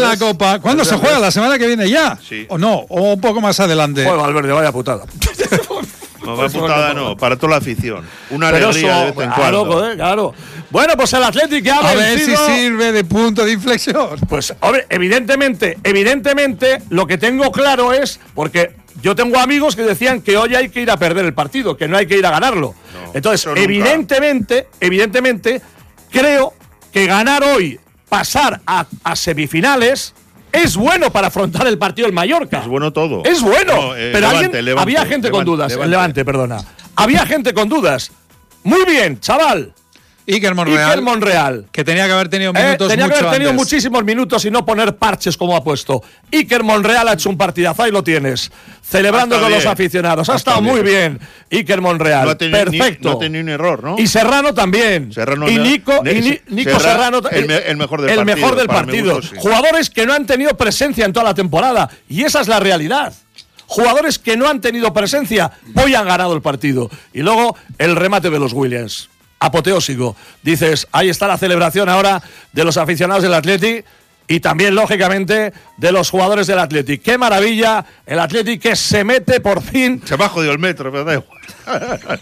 la Copa. ¿Cuándo se juega? ¿La semana que viene ya? Sí. ¿O no? ¿O un poco más adelante? Joder, Valverde, vaya putada. No, va putada no, para toda la afición. Una alegría de vez en cuando. Claro. Bueno, pues el Athletic ya ha vencido. ver si sirve de punto de inflexión. Pues, hombre, evidentemente, lo que tengo claro es, porque yo tengo amigos que decían que hoy hay que ir a perder el partido, que no hay que ir a ganarlo. No, entonces, evidentemente, creo que ganar hoy, pasar a semifinales, es bueno para afrontar el partido del Mallorca. Es bueno todo. Es bueno. No, pero había gente con dudas. Levante, perdona. Había gente con dudas. Muy bien, chaval. Iker Monreal. Que tenía que haber tenido minutos tenía que haber tenido antes. muchísimos minutos y no poner parches como ha puesto. Iker Monreal ha hecho un partidazo, ahí lo tienes. Celebrando con los aficionados. Ha estado muy bien Iker Monreal. Perfecto. No ha tenido un error, ¿no? Y Serrano también. Y Nico Serrano. El mejor del partido. Sí. Jugadores que no han tenido presencia en toda la temporada. Y esa es la realidad. Jugadores que no han tenido presencia, hoy han ganado el partido. Y luego el remate de los Williams. Apoteósico. Dices, ahí está la celebración ahora de los aficionados del Athletic y también, lógicamente, de los jugadores del Athletic. ¡Qué maravilla! El Athletic que se mete por fin. Se me ha jodido el metro, pero da igual.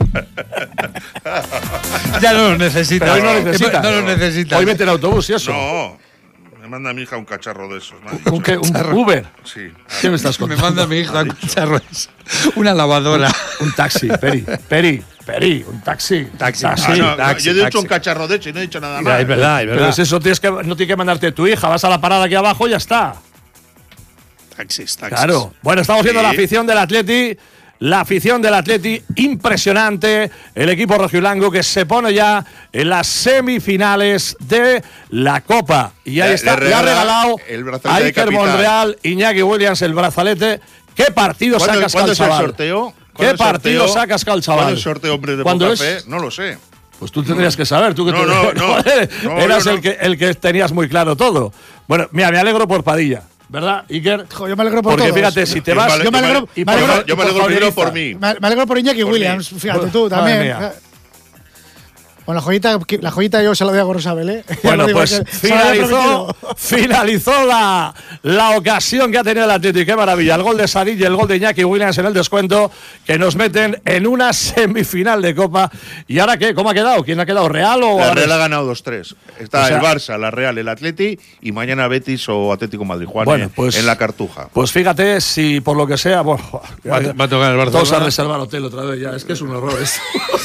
Ya no los necesita. Pero hoy no necesita. No los necesita. Hoy mete el autobús y eso. No. Me manda mi hija un cachorro de esos. ¿Un Uber? Sí. ¿Qué me estás contando? Me manda mi hija un cacharro. Una lavadora. Un taxi, Peri, un taxi. Taxi. Yo he dicho un cacharro de hecho y no he dicho nada más. Es verdad. Pero es eso, no tienes que mandarte tu hija, vas a la parada aquí abajo y ya está. Taxis. Claro. Bueno, estamos viendo la afición del Athletic. La afición del Athletic, impresionante. El equipo rojiblanco que se pone ya en las semifinales de la Copa. Y ahí está, le ha regalado a Iker Monreal, Iñaki Williams el brazalete. ¿Qué partido sacas, ¿Cuándo es el chaval? sorteo? ¿Qué partido sacas, chaval? ¿Cuándo es el sorteo, hombre, de Bocafé? No lo sé. Pues tú tendrías que saber. Tú que eras el que tenías muy claro todo. Bueno, mira, me alegro por Padilla. ¿Verdad, Iker? Yo me alegro por porque todos. Fíjate, si te vas. Yo me alegro primero por mí. Me alegro por Iñaki Williams, fíjate tú también. Bueno, la joyita yo se la doy a Gorosabel, ¿eh? Bueno, pues finalizó la ocasión que ha tenido el Athletic. ¡Qué maravilla! El gol de Sadik y el gol de Iñaki Williams en el descuento que nos meten en una semifinal de Copa. ¿Y ahora qué? ¿Cómo ha quedado? ¿Quién ha quedado? ¿Real o...? La Real ha ganado 2-3. Está el Barça, la Real, el Athletic y mañana Betis o Atlético Madrid. Juan, pues, en la Cartuja. Pues fíjate, si por lo que sea... Bueno, va a tocar el Barcelona. Todos a reservar hotel otra vez ya. Es que es un horror esto.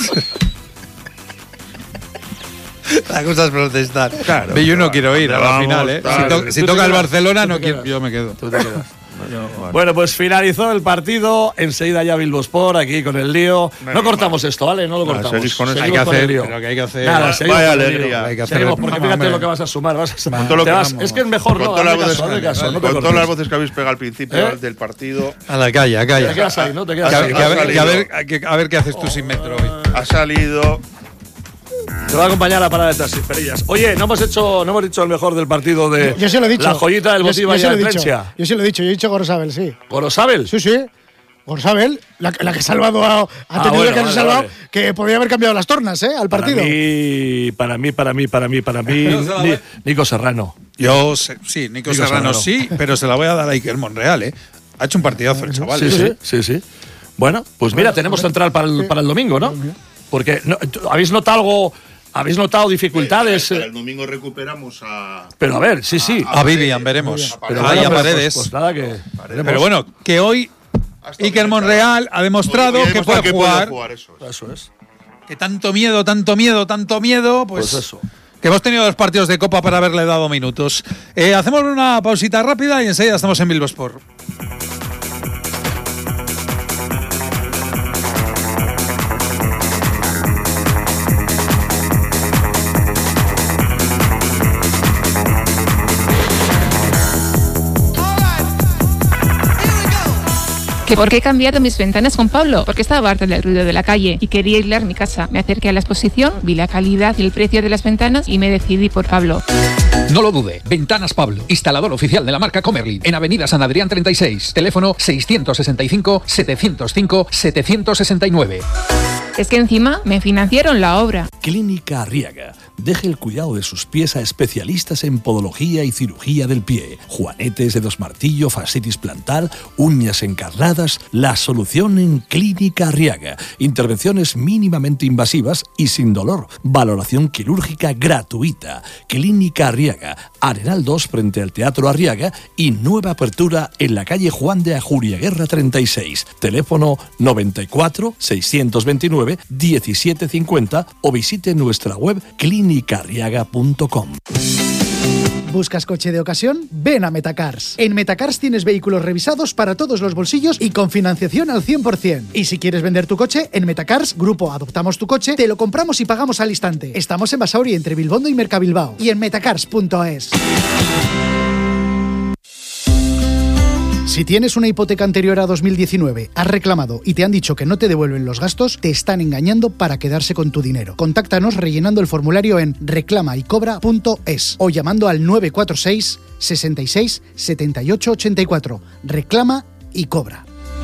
La cosa es protestar. Claro, yo no quiero ir a la final, ¿eh? Si toca el Barcelona, no quiero. Yo me quedo. Tú te quedas. Bueno, pues finalizó el partido. Enseguida ya Bilbo Sport aquí con el lío. No cortamos esto, ¿vale? No lo cortamos. Hay que hacer. Pero que hay que hacer. Nada, vaya alegría. Hay que hacer. Porque fíjate lo que vas a sumar. Es que es mejor con todas las voces que habéis pegado al principio del partido. A la calle. Te quedas ahí, ¿no? Te quedas ahí. A ver qué haces tú sin metro hoy. Ha salido. Te va a acompañar a parada de estas Perillas. Oye, no hemos dicho el mejor del partido de yo se lo he dicho. La joyita del Botiva y el Valencia. Yo se lo he dicho, yo he dicho Gorosabel, sí. ¿Gorosabel? Sí. Gorosabel, la que ha salvado ha tenido que haber salvado, que podría haber cambiado las tornas, al partido. Para mí, Nico Serrano. Sí, Nico Serrano sí, pero se la voy a dar a Iker Monreal, ¿eh? Ha hecho un partidazo el chaval. Sí. Bueno, pues mira, tenemos central para el domingo, ¿no? Porque ¿habéis notado dificultades? Para el domingo recuperamos a... Pero a ver, sí. A Vivian veremos. Pero a Paredes. Pues nada que... Pero bueno, que hoy Iker Monreal ha demostrado que puede jugar. Eso es. Que tanto miedo, pues eso. Que hemos tenido 2 partidos de Copa para haberle dado minutos. Hacemos una pausita rápida y enseguida estamos en Bilbo Sport. ¿Que por qué he cambiado mis ventanas con Pablo? Porque estaba harta del ruido de la calle y quería aislar mi casa. Me acerqué a la exposición, vi la calidad y el precio de las ventanas y me decidí por Pablo. No lo dude, Ventanas Pablo, instalador oficial de la marca Comerlin, en Avenida San Adrián 36, teléfono 665-705-769. Es que encima me financiaron la obra. Clínica Arriaga, deje el cuidado de sus pies a especialistas en podología y cirugía del pie. Juanetes, dedos martillo, fascitis plantar, uñas encarnadas. La solución en Clínica Arriaga. Intervenciones mínimamente invasivas y sin dolor. Valoración quirúrgica gratuita. Clínica Arriaga, Arenal 2 frente al Teatro Arriaga y nueva apertura en la calle Juan de Ajuriaguerra 36. Teléfono 94 629 1750 o visite nuestra web clinicarriaga.com. ¿Buscas coche de ocasión? Ven a Metacars. En Metacars tienes vehículos revisados para todos los bolsillos y con financiación al 100%. Y si quieres vender tu coche, en Metacars, Grupo Adoptamos tu Coche, te lo compramos y pagamos al instante. Estamos en Basauri, entre Bilbondo y Mercabilbao. Y en metacars.es. Si tienes una hipoteca anterior a 2019, has reclamado y te han dicho que no te devuelven los gastos, te están engañando para quedarse con tu dinero. Contáctanos rellenando el formulario en reclamaycobra.es o llamando al 946 66 78 84. Reclama y cobra.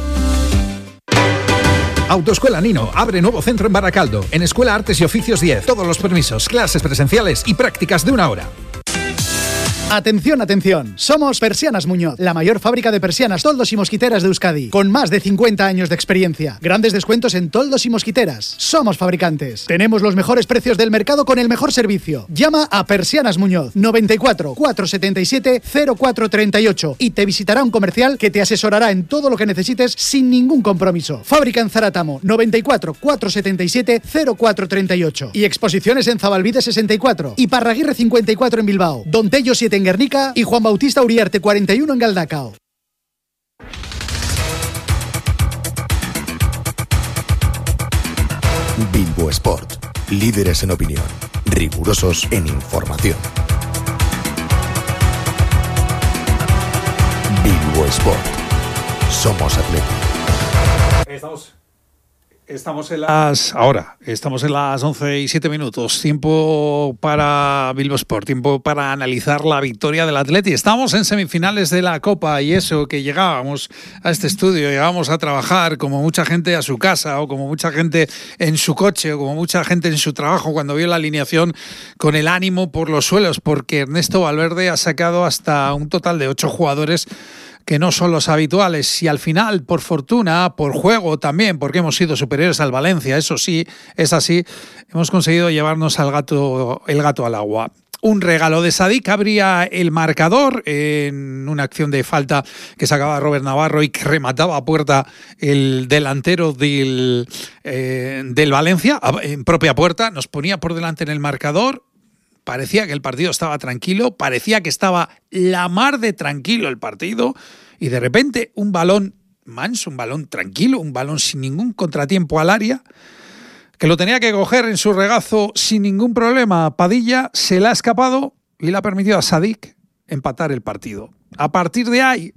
Autoescuela Nino abre nuevo centro en Baracaldo, en Escuela Artes y Oficios 10. Todos los permisos, clases presenciales y prácticas de 1 hora. Atención, atención. Somos Persianas Muñoz, la mayor fábrica de persianas, toldos y mosquiteras de Euskadi, con más de 50 años de experiencia. Grandes descuentos en toldos y mosquiteras. Somos fabricantes. Tenemos los mejores precios del mercado con el mejor servicio. Llama a Persianas Muñoz 94 477 0438 y te visitará un comercial que te asesorará en todo lo que necesites sin ningún compromiso. Fábrica en Zaratamo 94 477 0438 y exposiciones en Zabalbide 64 y Parraguirre 54 en Bilbao, Don Tello 7 en Guernica y Juan Bautista Uriarte 41 en Galdacao. Bilbo Sport, líderes en opinión, rigurosos en información. Bilbo Sport, somos Athletic. Estamos en las 11:07. Tiempo para Bilbo Sport, tiempo para analizar la victoria del Athletic. Estamos en semifinales de la Copa y eso que llegábamos a este estudio, llegábamos a trabajar como mucha gente a su casa o como mucha gente en su coche o como mucha gente en su trabajo cuando vio la alineación con el ánimo por los suelos, porque Ernesto Valverde ha sacado hasta un total de 8 jugadores que no son los habituales y al final, por fortuna, por juego también, porque hemos sido superiores al Valencia, eso sí, es así, hemos conseguido llevarnos el gato al agua. Un regalo de Sadik abría el marcador en una acción de falta que sacaba Robert Navarro y que remataba a puerta el delantero del Valencia, en propia puerta, nos ponía por delante en el marcador. Parecía que el partido estaba tranquilo, parecía que estaba la mar de tranquilo el partido y de repente un balón manso, un balón tranquilo, un balón sin ningún contratiempo al área, que lo tenía que coger en su regazo sin ningún problema. Padilla se le ha escapado y le ha permitido a Sadik empatar el partido. A partir de ahí,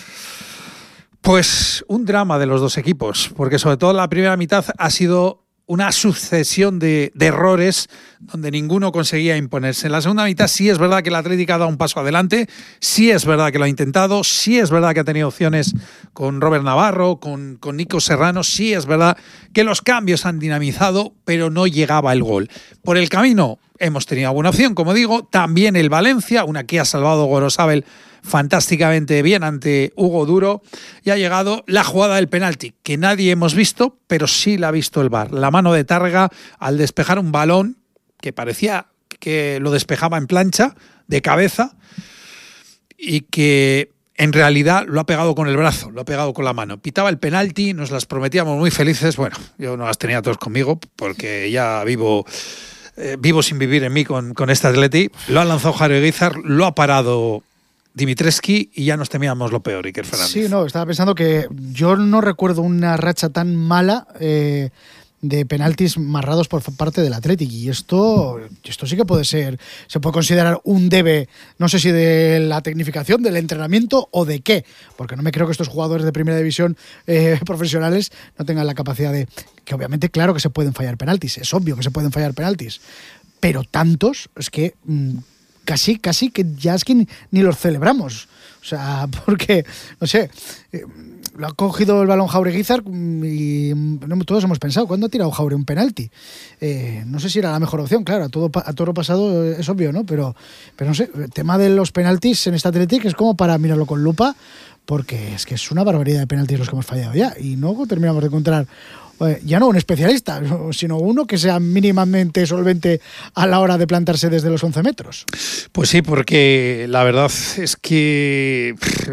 pues un drama de los dos equipos, porque sobre todo la primera mitad ha sido una sucesión de errores donde ninguno conseguía imponerse. En la segunda mitad sí es verdad que el Atlético ha dado un paso adelante, sí es verdad que lo ha intentado, sí es verdad que ha tenido opciones con Robert Navarro, con Nico Serrano, sí es verdad que los cambios han dinamizado, pero no llegaba el gol. Por el camino hemos tenido alguna opción, como digo, también el Valencia, una que ha salvado Gorosabel fantásticamente bien ante Hugo Duro, y ha llegado la jugada del penalti, que nadie hemos visto, pero sí la ha visto el VAR. La mano de Tárrega al despejar un balón que parecía que lo despejaba en plancha, de cabeza, y que en realidad lo ha pegado con el brazo, lo ha pegado con la mano. Pitaba el penalti, nos las prometíamos muy felices. Bueno, yo no las tenía todos conmigo, porque ya vivo sin vivir en mí con este Atleti. Lo ha lanzado Jairo Guizar, lo ha parado Dimitrescu y ya nos temíamos lo peor, Iker Fernández. Sí, no, estaba pensando que yo no recuerdo una racha tan mala de penaltis marrados por parte del Athletic, y esto sí que puede ser, se puede considerar un debe, no sé si de la tecnificación, del entrenamiento o de qué, porque no me creo que estos jugadores de primera división profesionales no tengan la capacidad de, que obviamente claro que se pueden fallar penaltis, es obvio que se pueden fallar penaltis, pero tantos, es que casi que ya es que ni los celebramos. O sea, porque, no sé, lo ha cogido el balón Jaureguizar y todos hemos pensado, ¿cuándo ha tirado Jaure un penalti? No sé si era la mejor opción, claro, a toro pasado es obvio, ¿no? Pero no sé, el tema de los penaltis en esta Athletic es como para mirarlo con lupa, porque es que es una barbaridad de penaltis los que hemos fallado ya, y no terminamos de encontrar ya no un especialista, sino uno que sea mínimamente solvente a la hora de plantarse desde los 11 metros. Pues sí, porque la verdad es que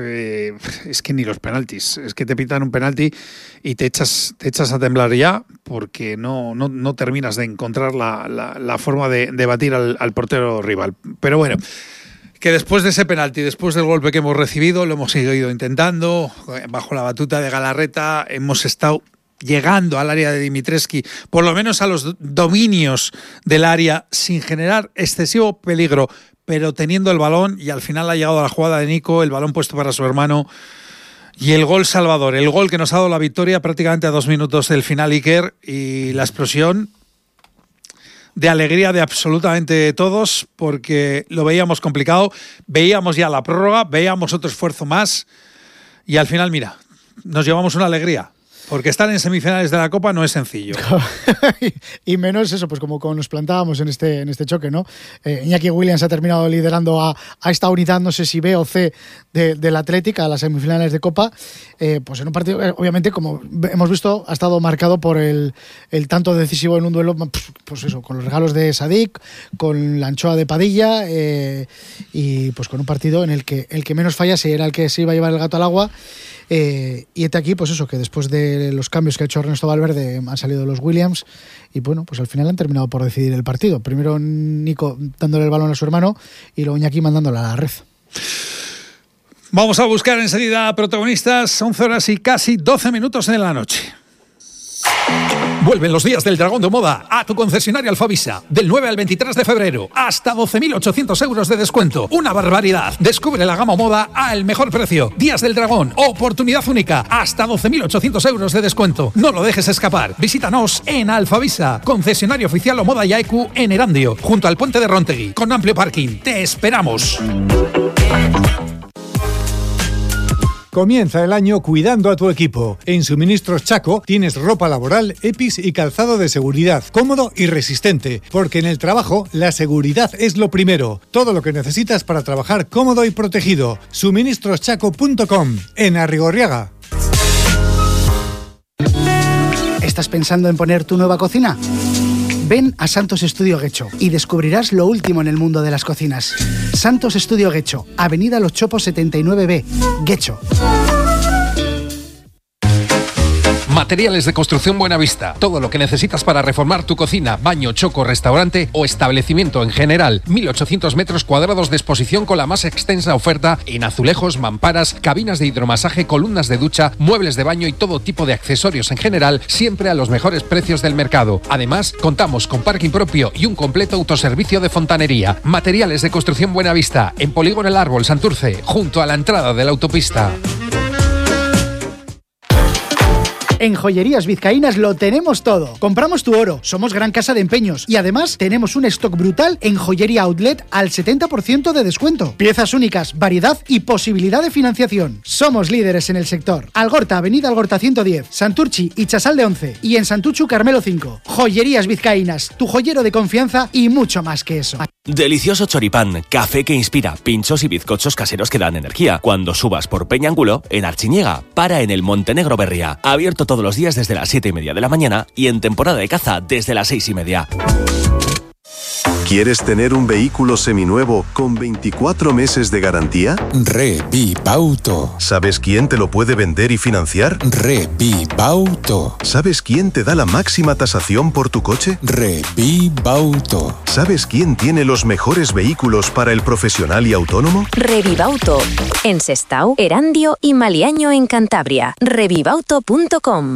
ni los penaltis, es que te pitan un penalti y te echas a temblar ya, porque no terminas de encontrar la forma de batir al portero rival. Pero bueno, que después de ese penalti, después del golpe que hemos recibido, lo hemos seguido intentando, bajo la batuta de Galarreta, hemos estado llegando al área de Dimitrescu, por lo menos a los dominios del área, sin generar excesivo peligro, pero teniendo el balón, y al final ha llegado a la jugada de Nico, el balón puesto para su hermano, y el gol salvador, el gol que nos ha dado la victoria prácticamente a 2 minutos del final, Iker, y la explosión de alegría de absolutamente todos, porque lo veíamos complicado, veíamos ya la prórroga, veíamos otro esfuerzo más, y al final, mira, nos llevamos una alegría. Porque estar en semifinales de la Copa no es sencillo. Y menos eso, pues como nos plantábamos en este choque, ¿no? Iñaki Williams ha terminado liderando a esta unidad, no sé si B o C del Athletic, a las semifinales de Copa. Pues en un partido, obviamente, como hemos visto, ha estado marcado por el tanto decisivo en un duelo, pues eso, con los regalos de Sadik, con la anchoa de Padilla, y pues con un partido en el que menos fallase era el que se iba a llevar el gato al agua. Y este aquí, pues eso, que después de los cambios que ha hecho Ernesto Valverde han salido los Williams y bueno, pues al final han terminado por decidir el partido. Primero Nico dándole el balón a su hermano y luego Iñaki mandándole a la red. Vamos a buscar enseguida protagonistas. 11 horas y casi 12 minutos de la noche. Vuelven los días del Dragón de Moda a tu concesionario Alfavisa. Del 9 al 23 de febrero. Hasta 12.800 euros de descuento. Una barbaridad. Descubre la gama moda al mejor precio. Días del Dragón. Oportunidad única. Hasta 12.800 euros de descuento. No lo dejes escapar. Visítanos en Alfavisa. Concesionario oficial o Moda Yaeku en Erandio. Junto al puente de Rontegui. Con amplio parking. Te esperamos. Comienza el año cuidando a tu equipo. En Suministros Chaco tienes ropa laboral, EPIs y calzado de seguridad, cómodo y resistente, porque en el trabajo la seguridad es lo primero. Todo lo que necesitas para trabajar cómodo y protegido. Suministroschaco.com, en Arrigorriaga. ¿Estás pensando en poner tu nueva cocina? Ven a Santos Estudio Guecho y descubrirás lo último en el mundo de las cocinas. Santos Estudio Guecho, Avenida Los Chopos 79B, Guecho. Materiales de Construcción Buenavista. Todo lo que necesitas para reformar tu cocina, baño, choco, restaurante o establecimiento en general. 1.800 metros cuadrados de exposición con la más extensa oferta en azulejos, mamparas, cabinas de hidromasaje, columnas de ducha, muebles de baño y todo tipo de accesorios en general, siempre a los mejores precios del mercado. Además, contamos con parking propio y un completo autoservicio de fontanería. Materiales de Construcción Buenavista, en Polígono El Árbol, Santurce, junto a la entrada de la autopista. En Joyerías Vizcaínas lo tenemos todo. Compramos tu oro, somos gran casa de empeños y además tenemos un stock brutal en Joyería Outlet al 70% de descuento. Piezas únicas, variedad y posibilidad de financiación. Somos líderes en el sector. Algorta, Avenida Algorta 110, Santurchi y Chasal de 11 y en Santuchu Carmelo 5. Joyerías Vizcaínas, tu joyero de confianza y mucho más que eso. Delicioso choripán, café que inspira, pinchos y bizcochos caseros que dan energía. Cuando subas por Peñángulo, en Archiñega, para en el Montenegro Berria. Abierto todos los días desde las 7:30 de la mañana y en temporada de caza desde las 6:30. ¿Quieres tener un vehículo seminuevo con 24 meses de garantía? Revipauto. ¿Sabes quién te lo puede vender y financiar? Revipauto. ¿Sabes quién te da la máxima tasación por tu coche? Revipauto. ¿Sabes quién tiene los mejores vehículos para el profesional y autónomo? Revivauto. En Sestao, Erandio y Maliaño en Cantabria. Revivauto.com.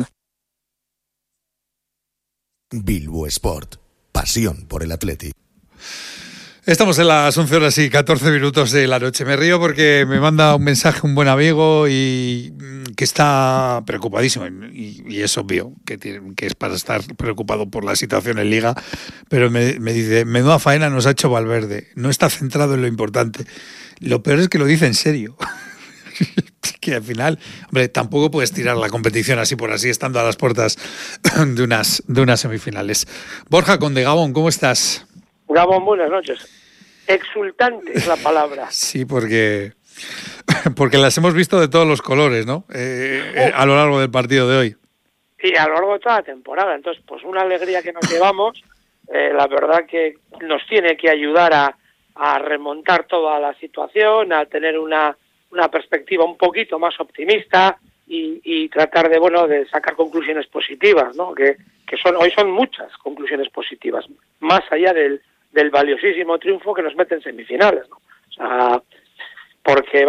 Bilbo Sport. Pasión por el Athletic. Estamos en las 11:14 de la noche. Me río porque me manda un mensaje un buen amigo y que está preocupadísimo. Y es obvio que es para estar preocupado por la situación en Liga. Pero me dice, menuda faena nos ha hecho Valverde. No está centrado en lo importante. Lo peor es que lo dice en serio. Que al final, hombre, tampoco puedes tirar la competición así por así, estando a las puertas de unas semifinales. Borja Conde, Gabón, ¿cómo estás? Gabón, buenas noches. Exultante es la palabra. Sí, porque las hemos visto de todos los colores, ¿no? A lo largo del partido de hoy. Y a lo largo de toda la temporada. Entonces, pues una alegría que nos llevamos. La verdad que nos tiene que ayudar a remontar toda la situación, a tener una perspectiva un poquito más optimista y tratar de sacar conclusiones positivas, ¿no? Que hoy son muchas conclusiones positivas, más allá del valiosísimo triunfo que nos mete en semifinales, ¿no? O sea, porque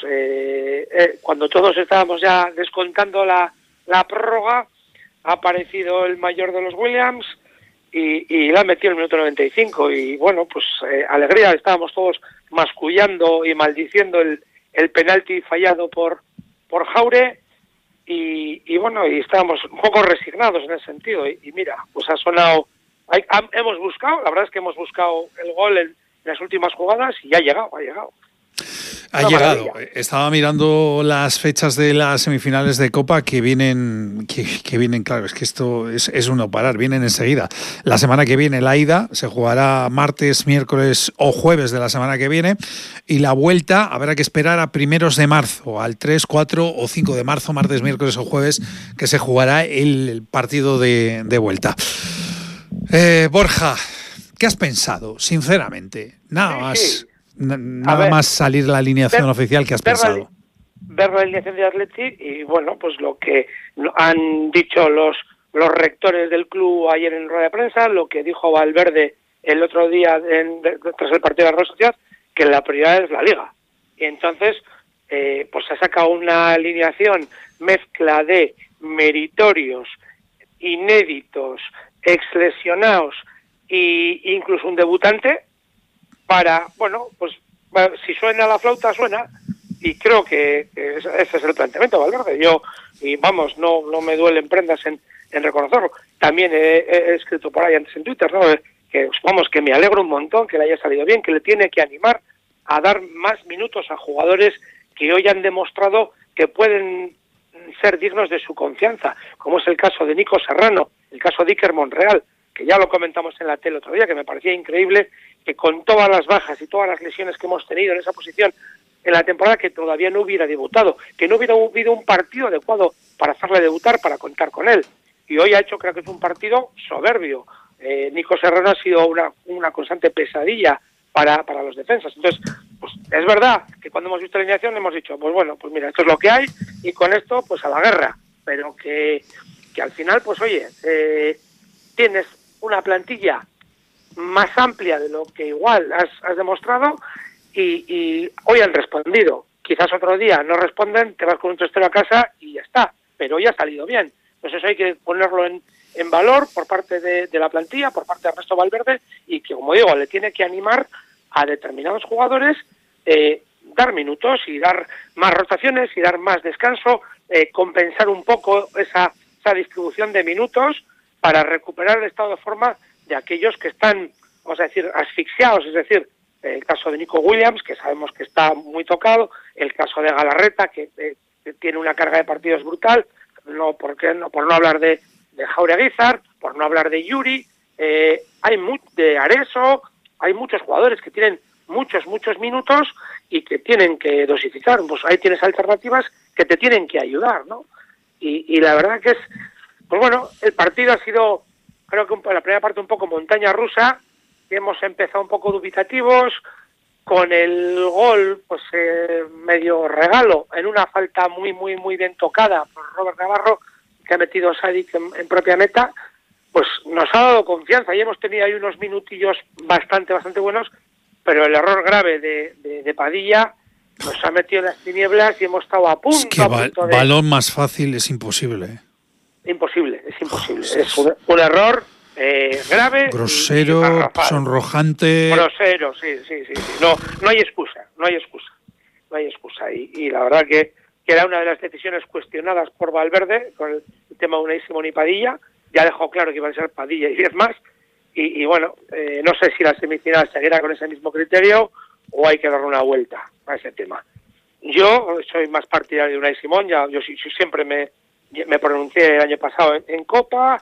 cuando todos estábamos ya descontando la prórroga, ha aparecido el mayor de los Williams y la ha metido en el minuto 95 y bueno, pues alegría, estábamos todos mascullando y maldiciendo el penalti fallado por Jaure y bueno, y estábamos un poco resignados en ese sentido y mira, pues ha sonado. Hemos buscado, la verdad es que hemos buscado el gol en las últimas jugadas y ha llegado. Ha llegado. Estaba mirando las fechas de las semifinales de Copa que vienen, claro, es que esto es un no parar, vienen enseguida. La semana que viene la ida se jugará martes, miércoles o jueves de la semana que viene y la vuelta habrá que esperar a primeros de marzo, al 3, 4 o 5 de marzo, martes, miércoles o jueves, que se jugará el partido de vuelta. Borja, ¿qué has pensado, sinceramente? Nada más salir la alineación oficial, ¿qué has pensado? Ver la alineación de Atleti y bueno, pues lo que han dicho los rectores del club ayer en rueda de prensa, lo que dijo Valverde el otro día tras el partido de la Real Sociedad, que la prioridad es la Liga. Y entonces, pues se ha sacado una alineación mezcla de meritorios, inéditos, exlesionados e incluso un debutante para, bueno, pues si suena la flauta, suena, y creo que ese es el planteamiento, Valverde. No me duelen prendas en reconocerlo. También he escrito por ahí antes en Twitter, ¿no? Que me alegro un montón que le haya salido bien, que le tiene que animar a dar más minutos a jugadores que hoy han demostrado que pueden ser dignos de su confianza, como es el caso de Nico Serrano, el caso de Iker Monreal, que ya lo comentamos en la tele otro día, que me parecía increíble que con todas las bajas y todas las lesiones que hemos tenido en esa posición en la temporada, que todavía no hubiera debutado, que no hubiera habido un partido adecuado para hacerle debutar, para contar con él. Y hoy ha hecho, creo que es un partido soberbio. Nico Serrano ha sido una constante pesadilla para los defensas. Entonces, pues es verdad que cuando hemos visto la alineación hemos dicho, pues bueno, pues mira, esto es lo que hay y con esto pues a la guerra. Pero que al final, pues oye, tienes una plantilla más amplia de lo que igual has demostrado y hoy han respondido. Quizás otro día no responden, te vas con un 3-0 a casa y ya está, pero hoy ha salido bien. Entonces hay que ponerlo en valor por parte de la plantilla, por parte de Ernesto Valverde, y que, como digo, le tiene que animar a determinados jugadores, dar minutos y dar más rotaciones y dar más descanso, compensar un poco esa distribución de minutos para recuperar el estado de forma de aquellos que están, vamos a decir, asfixiados, es decir, el caso de Nico Williams, que sabemos que está muy tocado, el caso de Galarreta, que tiene una carga de partidos brutal, por no hablar de Jaureguizar, por no hablar de Yuri, de Areso, hay muchos jugadores que tienen muchos minutos y que tienen que dosificar. Pues ahí tienes alternativas que te tienen que ayudar, ¿no? Y la verdad que pues bueno, el partido ha sido, creo que la primera parte un poco montaña rusa, que hemos empezado un poco dubitativos, con el gol pues medio regalo, en una falta muy bien tocada por Robert Navarro, que ha metido Sadik en propia meta, pues nos ha dado confianza y hemos tenido ahí unos minutillos bastante buenos, pero el error grave de Padilla nos ha metido en las tinieblas y hemos estado a punto. Es que balón más fácil es imposible. Es imposible. Es un error grave, grosero, sonrojante. Grosero, sí. No hay excusa. Y la verdad que era una de las decisiones cuestionadas por Valverde con el tema de Unai Simón y Padilla. Ya dejó claro que iban a ser Padilla y 10 más. Y bueno, no sé si la semifinal seguirá con ese mismo criterio o hay que darle una vuelta a ese tema. Yo soy más partidario de Unai Simón, yo siempre me pronuncié el año pasado en Copa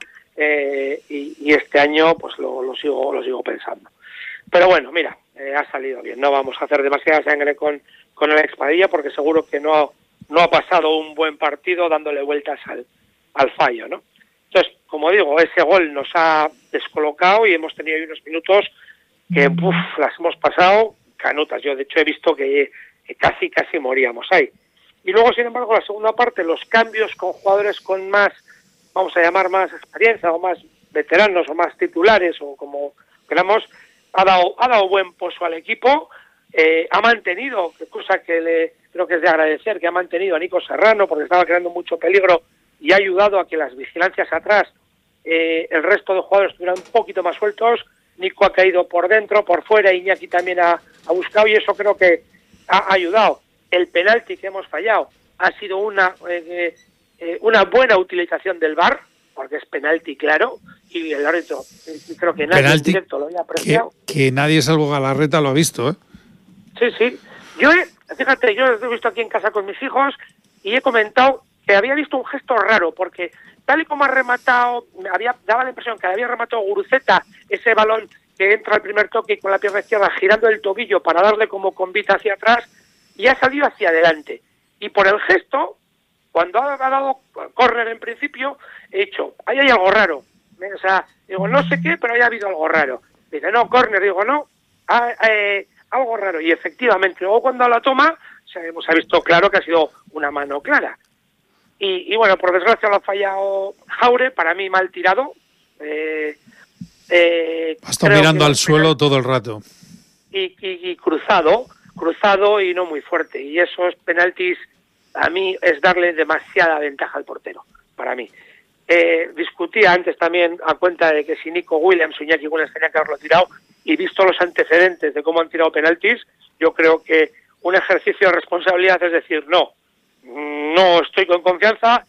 y este año pues lo sigo pensando. Pero bueno, mira, ha salido bien. No vamos a hacer demasiada sangre con el Expadilla porque seguro que no ha pasado un buen partido dándole vueltas al fallo, ¿no? Entonces, como digo, ese gol nos ha descolocado y hemos tenido ahí unos minutos que las hemos pasado canutas. Yo, de hecho, he visto que casi moríamos ahí. Y luego, sin embargo, la segunda parte, los cambios con jugadores con más, vamos a llamar más experiencia, o más veteranos, o más titulares, o como queramos, ha dado buen pozo al equipo, ha mantenido, cosa que creo que es de agradecer, que ha mantenido a Nico Serrano, porque estaba creando mucho peligro, y ha ayudado a que las vigilancias atrás, el resto de jugadores estuvieran un poquito más sueltos. Nico ha caído por dentro, por fuera, Iñaki también ha buscado, y eso creo que ha ayudado. El penalti que hemos fallado ha sido una buena utilización del VAR, porque es penalti claro, y el árbitro, creo que nadie en directo lo había apreciado. Que nadie salvo Galarreta lo ha visto, ¿eh? Sí. Yo lo he visto aquí en casa con mis hijos y he comentado que había visto un gesto raro, porque tal y como ha rematado, daba la impresión que había rematado Guruceta ese balón que entra al primer toque y con la pierna izquierda girando el tobillo para darle como convite hacia atrás, y ha salido hacia adelante. Y por el gesto, cuando ha dado córner en principio, he dicho, ahí hay algo raro. O sea, digo, no sé qué, pero haya habido algo raro. Dice, no, córner, digo, no, algo raro. Y efectivamente, luego cuando la toma, se ha visto claro que ha sido una mano clara. Y bueno, por desgracia lo ha fallado Jaure, para mí mal tirado. Ha estado mirando al suelo todo el rato. Y cruzado y no muy fuerte. Y esos penaltis, a mí, es darle demasiada ventaja al portero, para mí. Discutía antes también a cuenta de que si Nico Williams o Iñaki Williams tenían que haberlo tirado, y visto los antecedentes de cómo han tirado penaltis, yo creo que un ejercicio de responsabilidad es decir, no estoy con confianza,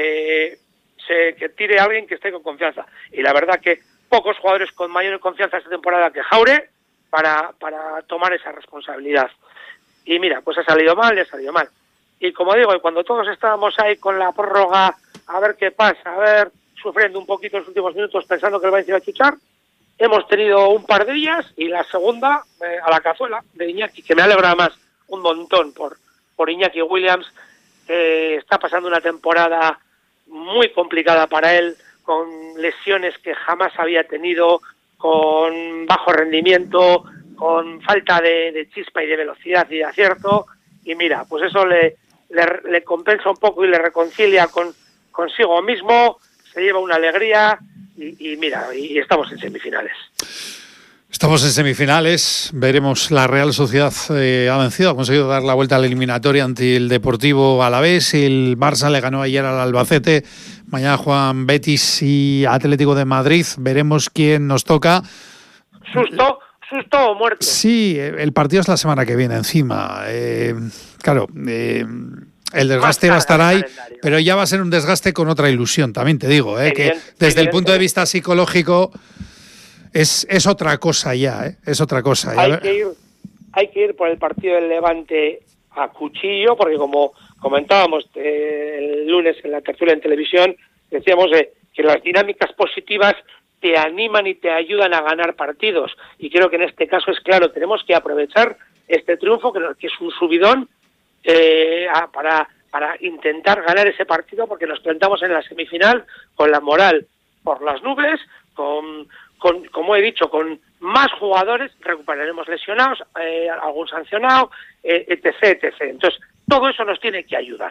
que tire a alguien que esté con confianza. Y la verdad que pocos jugadores con mayor confianza esta temporada que Jaure para tomar esa responsabilidad. Y mira, pues ha salido mal. Y como digo, cuando todos estábamos ahí con la prórroga, a ver qué pasa, sufriendo un poquito los últimos minutos pensando que el Valencia iba a chuchar, hemos tenido un par de días y la segunda a la cazuela de Iñaki, que me alegra más un montón por Iñaki Williams, que está pasando una temporada muy complicada para él, con lesiones que jamás había tenido, con bajo rendimiento, con falta de chispa y de velocidad y de acierto, y mira, pues eso le compensa un poco y le reconcilia consigo mismo, se lleva una alegría y mira, y estamos en semifinales. Estamos en semifinales, veremos. La Real Sociedad ha vencido, ha conseguido dar la vuelta a la eliminatoria ante el Deportivo Alavés, el Barça le ganó ayer al Albacete, mañana juegan Betis y Atlético de Madrid, veremos quién nos toca. ¿Susto o muerte? Sí, el partido es la semana que viene encima, claro, el desgaste va a estar ahí, pero ya va a ser un desgaste con otra ilusión, también te digo, que desde el punto de vista psicológico es otra cosa ya, es otra cosa. Hay que ir por el partido del Levante a cuchillo, porque como comentábamos el lunes en la tertulia en televisión, decíamos que las dinámicas positivas te animan y te ayudan a ganar partidos, y creo que en este caso es claro, tenemos que aprovechar este triunfo, que es un subidón, para intentar ganar ese partido, porque nos plantamos en la semifinal con la moral por las nubes, como he dicho, con más jugadores, recuperaremos lesionados, algún sancionado, etc. Entonces, todo eso nos tiene que ayudar.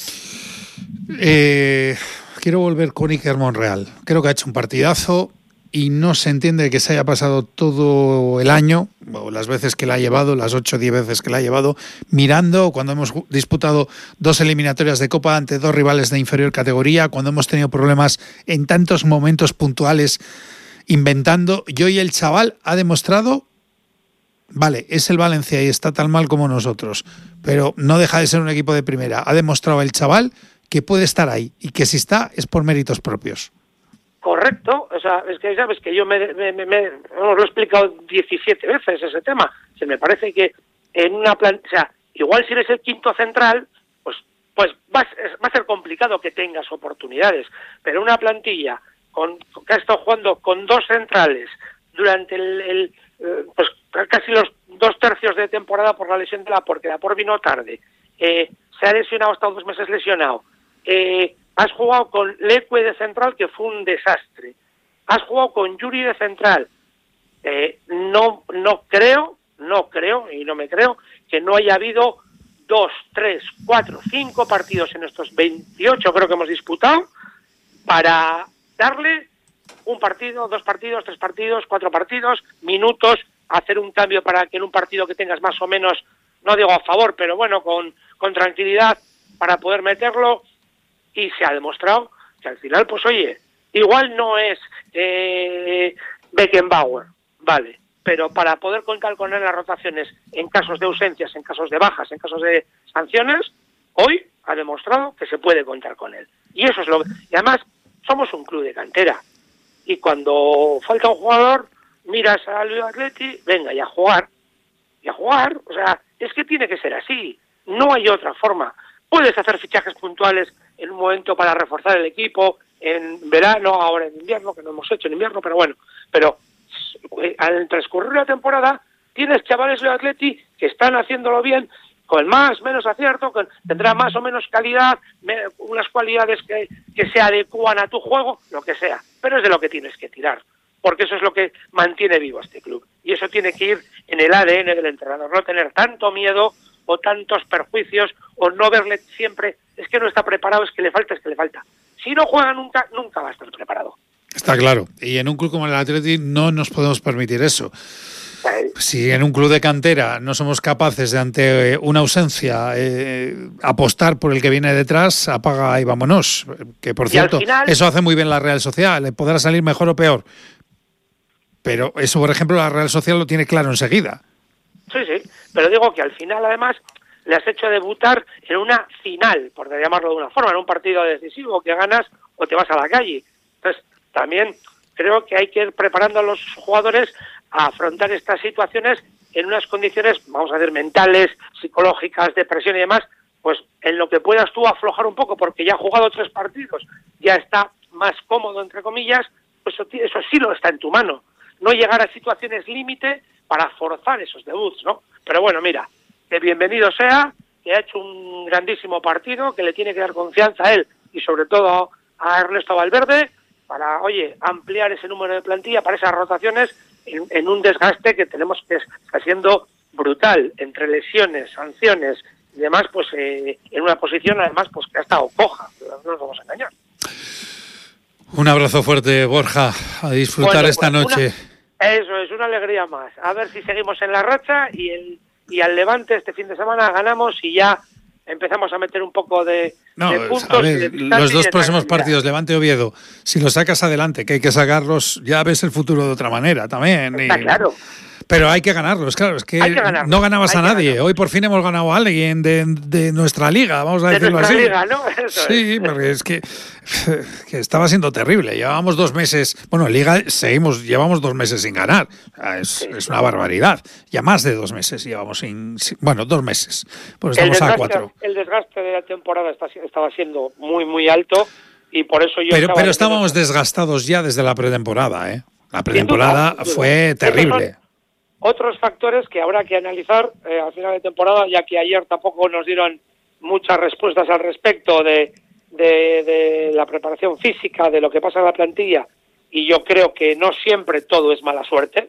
Quiero volver con Iker Monreal. Creo que ha hecho un partidazo y no se entiende que se haya pasado todo el año, o las veces que la ha llevado, las 8 o 10 veces que la ha llevado, mirando cuando hemos disputado 2 eliminatorias de Copa ante 2 rivales de inferior categoría, cuando hemos tenido problemas en tantos momentos puntuales, inventando. Y hoy el chaval ha demostrado, vale, es el Valencia y está tan mal como nosotros, pero no deja de ser un equipo de primera. Ha demostrado el chaval que puede estar ahí y que si está es por méritos propios. Correcto, o sea, es que sabes que yo me lo he explicado 17 veces ese tema. Se me parece que en una o sea, igual si eres el quinto central, pues va a ser complicado que tengas oportunidades, pero una plantilla que ha estado jugando con 2 centrales durante pues casi los 2 tercios de temporada por la lesión de Laporte vino tarde, se ha lesionado, ha estado 2 meses lesionado, has jugado con Leque de central, que fue un desastre, has jugado con Yuri de central, no creo y no me creo que no haya habido 2, 3, 4, 5 partidos en estos 28 creo que hemos disputado para darle un partido, 2 partidos, 3 partidos, 4 partidos, minutos, hacer un cambio para que en un partido que tengas más o menos, no digo a favor, pero bueno, con tranquilidad para poder meterlo. Y se ha demostrado que al final, pues oye, igual no es Beckenbauer, vale, pero para poder contar con él en las rotaciones en casos de ausencias, en casos de bajas, en casos de sanciones, hoy ha demostrado que se puede contar con él. Y eso es y además somos un club de cantera. Y cuando falta un jugador, miras al Atleti, venga, y a jugar. O sea, es que tiene que ser así. No hay otra forma. Puedes hacer fichajes puntuales en un momento para reforzar el equipo, en verano, ahora en invierno, que no hemos hecho en invierno, pero bueno. Pero al transcurrir la temporada, tienes chavales de Atleti que están haciéndolo bien, con más, menos acierto, tendrá más o menos calidad, unas cualidades que se adecuan a tu juego, lo que sea. Pero es de lo que tienes que tirar, porque eso es lo que mantiene vivo a este club. Y eso tiene que ir en el ADN del entrenador, no tener tanto miedo o tantos perjuicios, o no verle siempre, es que no está preparado, es que le falta. Si no juega nunca va a estar preparado. Está claro. Y en un club como el Atleti no nos podemos permitir eso. Si en un club de cantera no somos capaces de, ante una ausencia, apostar por el que viene detrás, apaga y vámonos. Que, por cierto, final, eso hace muy bien la Real Social, le podrá salir mejor o peor. Pero eso, por ejemplo, la Real Social lo tiene claro enseguida. Sí, pero digo que al final, además, le has hecho debutar en una final, por llamarlo de una forma, en un partido decisivo que ganas o te vas a la calle. Entonces, también creo que hay que ir preparando a los jugadores a afrontar estas situaciones en unas condiciones, vamos a decir, mentales, psicológicas, de presión y demás, pues en lo que puedas tú aflojar un poco, porque ya ha jugado 3 partidos, ya está más cómodo, entre comillas, pues eso sí lo está en tu mano. No llegar a situaciones límite para forzar esos debuts, ¿no? Pero bueno, mira, que bienvenido sea, que ha hecho un grandísimo partido, que le tiene que dar confianza a él y sobre todo a Ernesto Valverde para, oye, ampliar ese número de plantilla para esas rotaciones en un desgaste que tenemos que está siendo brutal, entre lesiones, sanciones y demás, pues en una posición además pues que ha estado coja, no nos vamos a engañar. Un abrazo fuerte, Borja, a disfrutar esta noche. Eso es, una alegría más. A ver si seguimos en la racha y al Levante este fin de semana ganamos y ya empezamos a meter un poco de puntos. A ver, los 2 próximos partidos, Levante-Oviedo, si los sacas adelante, que hay que sacarlos, ya ves el futuro de otra manera también. Está claro. Pero hay que ganarlos, claro, es que no ganabas a nadie. Hoy por fin hemos ganado a alguien de nuestra liga, vamos a decirlo así. De nuestra liga, ¿no? Eso sí, porque es que estaba siendo terrible. Llevábamos 2 meses, bueno, en liga llevamos 2 meses sin ganar. Es una barbaridad. Ya más de 2 meses llevamos bueno, 2 meses. Pues estamos a 4. El desgaste de la temporada estaba siendo muy, muy alto y por eso yo... Pero estábamos desgastados ya desde la pretemporada, ¿eh? La pretemporada fue terrible. Otros factores que habrá que analizar al final de temporada, ya que ayer tampoco nos dieron muchas respuestas al respecto de la preparación física, de lo que pasa en la plantilla, y yo creo que no siempre todo es mala suerte.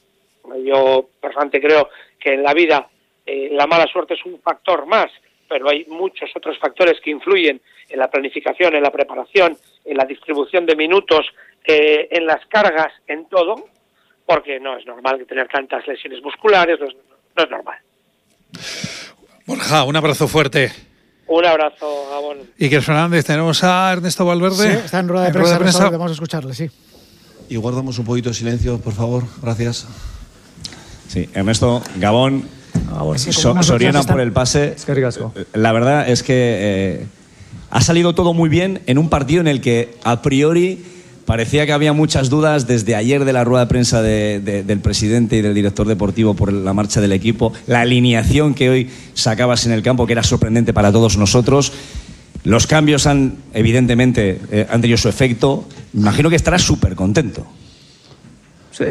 Yo personalmente creo que en la vida la mala suerte es un factor más, pero hay muchos otros factores que influyen en la planificación, en la preparación, en la distribución de minutos, en las cargas, en todo, porque no es normal que tener tantas lesiones musculares, no es normal. Borja, un abrazo fuerte. Un abrazo, Gabón. Iker Fernández, tenemos a Ernesto Valverde. Sí, está en rueda de prensa. Vamos a escucharle, sí. Y guardamos un poquito de silencio, por favor. Gracias. Sí, Ernesto, Gabón, Soriana por el pase. Es que ricasco. La verdad es que ha salido todo muy bien en un partido en el que a priori parecía que había muchas dudas desde ayer de la rueda de prensa del presidente y del director deportivo por la marcha del equipo, la alineación que hoy sacabas en el campo, que era sorprendente para todos nosotros. Los cambios evidentemente han tenido su efecto. Me imagino que estarás súper contento. Sí.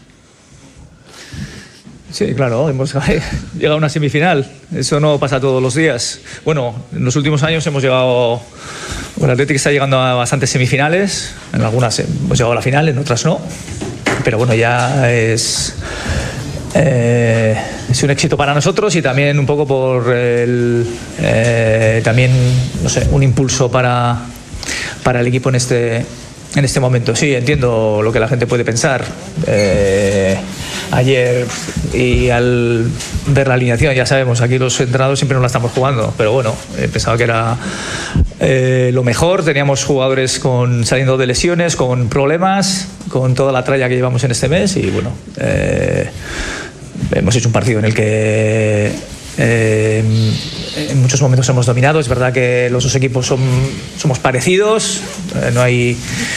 Sí, claro, hemos llegado a una semifinal. Eso no pasa todos los días. Bueno, en los últimos años hemos llegado... El Atlético está llegando a bastantes semifinales. En algunas hemos llegado a la final, en otras no. Pero bueno, ya es un éxito para nosotros y también un poco por también, no sé, un impulso para el equipo en este momento. Sí, entiendo lo que la gente puede pensar. Ayer y al ver la alineación, ya sabemos, aquí los entrenadores siempre nos la estamos jugando, pero bueno, pensaba que era lo mejor. Teníamos jugadores saliendo de lesiones, con problemas, con toda la tralla que llevamos en este mes y bueno, hemos hecho un partido en el que en muchos momentos hemos dominado. Es verdad que los dos equipos somos parecidos, no hay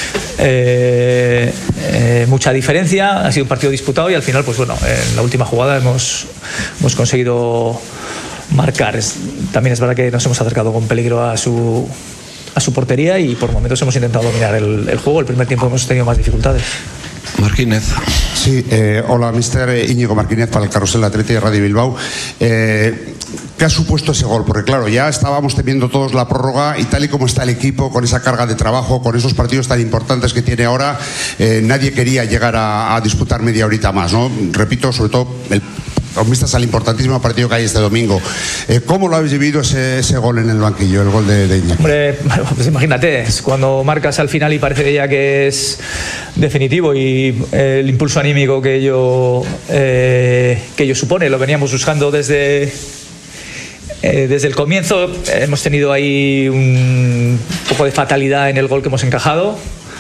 mucha diferencia. Ha sido un partido disputado y al final, pues bueno, en la última jugada hemos conseguido marcar. También es verdad que nos hemos acercado con peligro a su portería y por momentos hemos intentado dominar el juego. El primer tiempo hemos tenido más dificultades. Martínez. Sí, hola, mister Íñigo Martínez para el Carrusel Athletic de Radio Bilbao. ¿Qué ha supuesto ese gol? Porque claro, ya estábamos temiendo todos la prórroga y tal y como está el equipo, con esa carga de trabajo, con esos partidos tan importantes que tiene ahora, nadie quería llegar a disputar media horita más, ¿no? Repito, sobre todo con vistas al importantísimo partido que hay este domingo. ¿Cómo lo habéis vivido ese gol en el banquillo, el gol de Iñaki? Hombre, pues imagínate, es cuando marcas al final y parece ya que es definitivo y el impulso anímico que ello supone, lo veníamos buscando desde el comienzo. Hemos tenido ahí un poco de fatalidad en el gol que hemos encajado.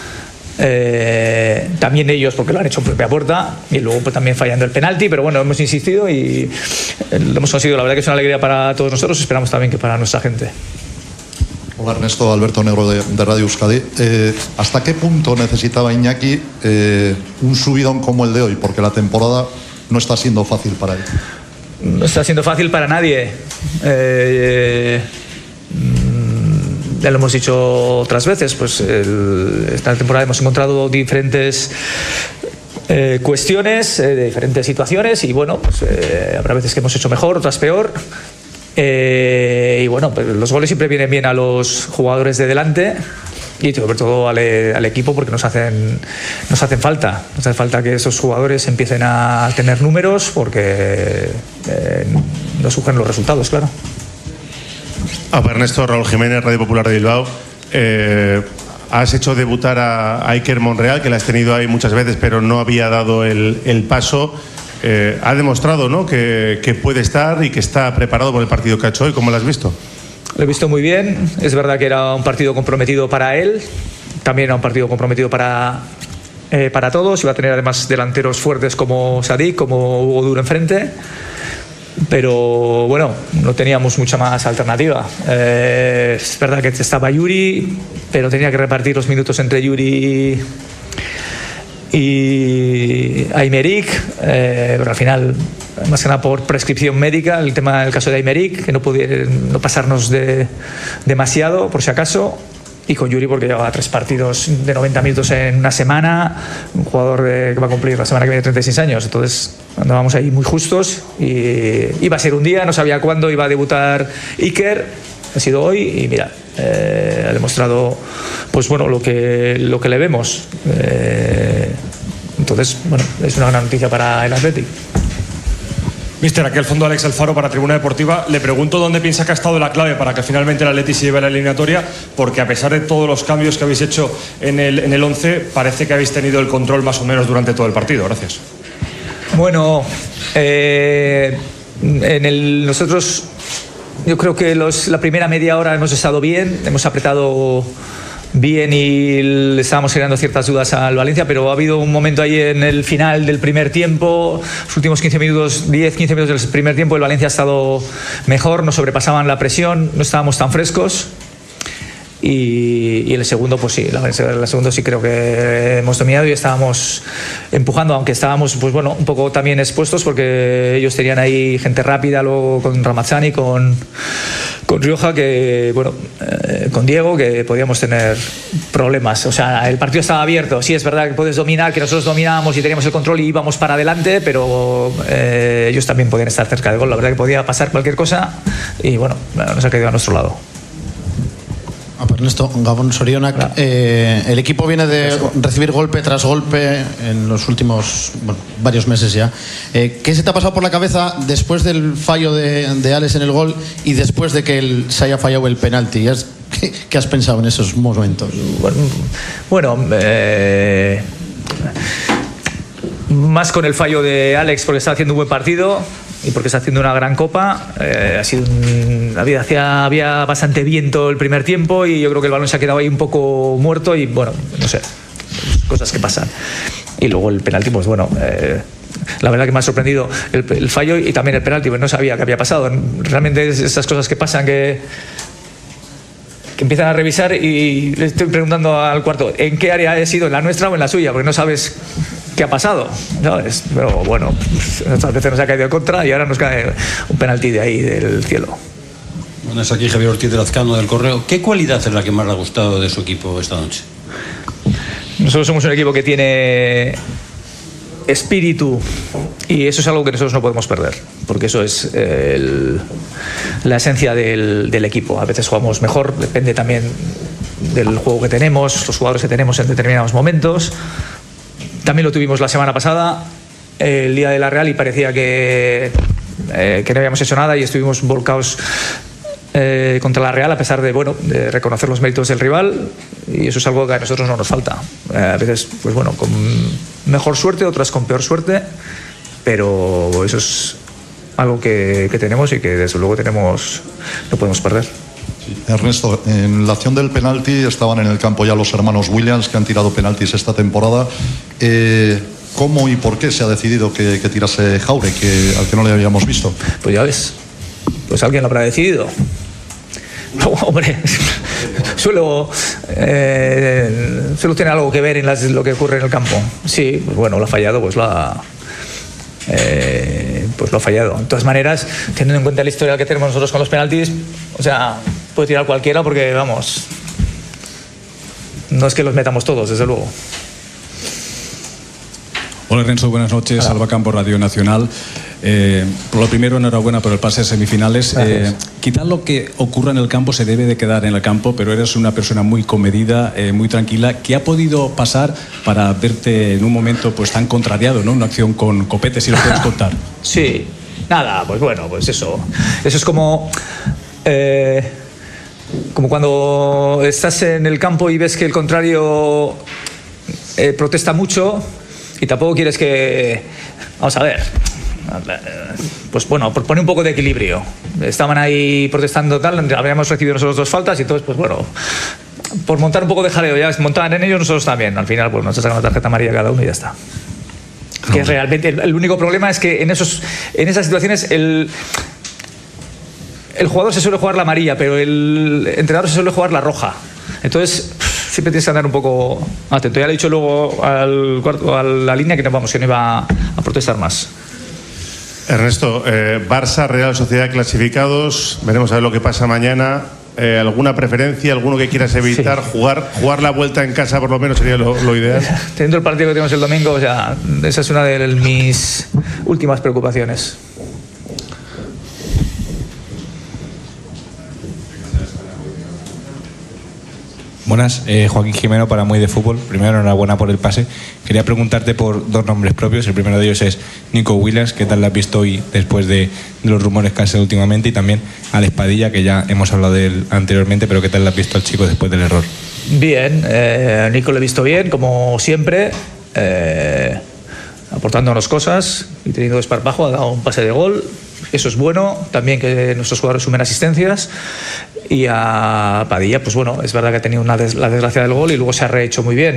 También ellos porque lo han hecho en propia puerta y luego pues también fallando el penalti, pero bueno, hemos insistido y lo hemos conseguido. La verdad que es una alegría para todos nosotros, esperamos también que para nuestra gente. Hola Ernesto, Alberto Negro de Radio Euskadi. ¿Hasta qué punto necesitaba Iñaki un subidón como el de hoy? Porque la temporada no está siendo fácil para él. No está siendo fácil para nadie. Ya lo hemos dicho otras veces, pues esta temporada hemos encontrado diferentes cuestiones, de diferentes situaciones y bueno, pues habrá veces que hemos hecho mejor, otras peor. Y bueno, pues los goles siempre vienen bien a los jugadores de delante y sobre todo al equipo porque nos hacen falta. Nos hace falta que esos jugadores empiecen a tener números porque nos surgen los resultados, claro. Ernesto, Raúl Jiménez, Radio Popular de Bilbao. Has hecho debutar a Iker Monreal, que la has tenido ahí muchas veces, pero no había dado el paso. Ha demostrado, ¿no?, que puede estar y que está preparado por el partido que ha hecho hoy. ¿Cómo lo has visto? Lo he visto muy bien. Es verdad que era un partido comprometido para él. También era un partido comprometido para todos. Iba a tener además delanteros fuertes como Sadik, como Hugo Duro enfrente. Pero bueno, no teníamos mucha más alternativa. Es verdad que estaba Yuri, pero tenía que repartir los minutos entre Yuri y Aymeric, pero al final, más que nada por prescripción médica, el caso de Aymeric, que no pudieron pasarnos demasiado, por si acaso. Y con Yuri porque llevaba 3 partidos de 90 minutos en una semana, un jugador que va a cumplir la semana que viene 36 años, entonces andábamos ahí muy justos y iba a ser un día, no sabía cuándo iba a debutar Iker, ha sido hoy y mira, ha demostrado pues bueno lo que le vemos, entonces bueno, es una gran noticia para el Athletic. Mister, aquí al fondo Alex Alfaro para Tribuna Deportiva. Le pregunto dónde piensa que ha estado la clave para que finalmente el Atleti se lleve a la eliminatoria, porque a pesar de todos los cambios que habéis hecho en el 11, parece que habéis tenido el control más o menos durante todo el partido. Gracias. Bueno, nosotros, yo creo que la primera media hora hemos estado bien, hemos apretado bien y le estábamos generando ciertas dudas al Valencia, pero ha habido un momento ahí en el final del primer tiempo, los últimos 15 minutos del primer tiempo, el Valencia ha estado mejor, nos sobrepasaban la presión, no estábamos tan frescos. Y en el segundo, pues sí, el segundo sí creo que hemos dominado y estábamos empujando, aunque estábamos, pues bueno, un poco también expuestos porque ellos tenían ahí gente rápida, luego con Ramazzani, con Rioja, que bueno, con Diego, que podíamos tener problemas. O sea, el partido estaba abierto, sí es verdad que puedes dominar, que nosotros dominábamos y teníamos el control y íbamos para adelante, pero ellos también podían estar cerca del gol. La verdad que podía pasar cualquier cosa y bueno, nos ha caído a nuestro lado. Ernesto, Gabón Sorionak, el equipo viene de recibir golpe tras golpe en los últimos varios meses ya. ¿Qué se te ha pasado por la cabeza después del fallo de Alex en el gol y después de que se haya fallado el penalti? ¿Qué has pensado en esos momentos? Bueno, más con el fallo de Alex porque está haciendo un buen partido y porque está haciendo una gran copa. Había bastante viento el primer tiempo y yo creo que el balón se ha quedado ahí un poco muerto y bueno, no sé, cosas que pasan. Y luego el penalti, pues bueno, la verdad que me ha sorprendido el fallo y también el penalti, pues no sabía qué había pasado. Realmente esas cosas que pasan que empiezan a revisar y le estoy preguntando al cuarto ¿en qué área he sido? ¿En la nuestra o en la suya? Porque no sabes qué ha pasado, ¿sabes? Pero bueno, otras veces nos ha caído en contra y ahora nos cae un penalti de ahí del cielo. Bueno, es aquí Javier Ortiz de Lazcano del Correo. ¿Qué cualidad es la que más le ha gustado de su equipo esta noche? Nosotros somos un equipo que tiene espíritu y eso es algo que nosotros no podemos perder, porque eso es la esencia del equipo. A veces jugamos mejor, depende también del juego que tenemos, los jugadores que tenemos en determinados momentos. También lo tuvimos la semana pasada, el día de la Real, y parecía que no habíamos hecho nada y estuvimos volcados contra la Real, a pesar de reconocer los méritos del rival, y eso es algo que a nosotros no nos falta. A veces, pues bueno, con mejor suerte, otras con peor suerte, pero eso es algo que tenemos y que desde luego no podemos perder. Ernesto, en la acción del penalti estaban en el campo ya los hermanos Williams, que han tirado penaltis esta temporada. ¿Cómo y por qué se ha decidido que tirase Jauregui, al que no le habíamos visto? Pues ya ves, pues alguien lo habrá decidido. No, hombre, suelo tener algo que ver en lo que ocurre en el campo. Sí, pues bueno, lo ha fallado, pues lo ha fallado. De todas maneras, teniendo en cuenta la historia que tenemos nosotros con los penaltis, o sea, puede tirar cualquiera porque, vamos, no es que los metamos todos, desde luego. Hola Renzo, buenas noches. Hola. Alba Campo, Radio Nacional. Por lo primero, enhorabuena por el pase a semifinales. Quizás lo que ocurra en el campo se debe de quedar en el campo, pero eres una persona muy comedida, muy tranquila. ¿Qué ha podido pasar para verte en un momento pues tan contrariado, ¿no? Una acción con Copete, si lo puedes contar. Sí, nada, pues bueno, pues eso. Eso es como cuando estás en el campo y ves que el contrario protesta mucho y tampoco quieres que... Vamos a ver... Pues bueno, por poner un poco de equilibrio. Estaban ahí protestando tal, habíamos recibido nosotros 2 faltas y entonces, pues bueno, por montar un poco de jaleo, ya montaban en ellos, nosotros también. Al final, pues nos sacan una tarjeta amarilla cada uno y ya está. Que realmente el único problema es que en esas situaciones el jugador se suele jugar la amarilla, pero el entrenador se suele jugar la roja. Entonces siempre tienes que andar un poco atento. Ya le he dicho luego a la línea que no iba a protestar más. Ernesto, Barça, Real Sociedad clasificados, veremos a ver lo que pasa mañana. ¿Alguna preferencia, alguno que quieras evitar? Sí. Jugar la vuelta en casa por lo menos sería lo ideal. Teniendo el partido que tenemos el domingo, o sea, esa es una de mis últimas preocupaciones. Buenas, Joaquín Jimeno para Muy de Fútbol. Primero, enhorabuena por el pase. Quería preguntarte por dos nombres propios. El primero de ellos es Nico Williams. ¿Qué tal lo has visto hoy después de los rumores que han sido últimamente? Y también Alex Padilla, que ya hemos hablado de él anteriormente, pero ¿qué tal lo has visto al chico después del error? Bien, Nico lo he visto bien, como siempre, aportándonos cosas y teniendo desparpajo. Ha dado un pase de gol, eso es bueno. También que nuestros jugadores sumen asistencias. Y a Padilla, pues bueno, es verdad que ha tenido la desgracia del gol y luego se ha rehecho muy bien.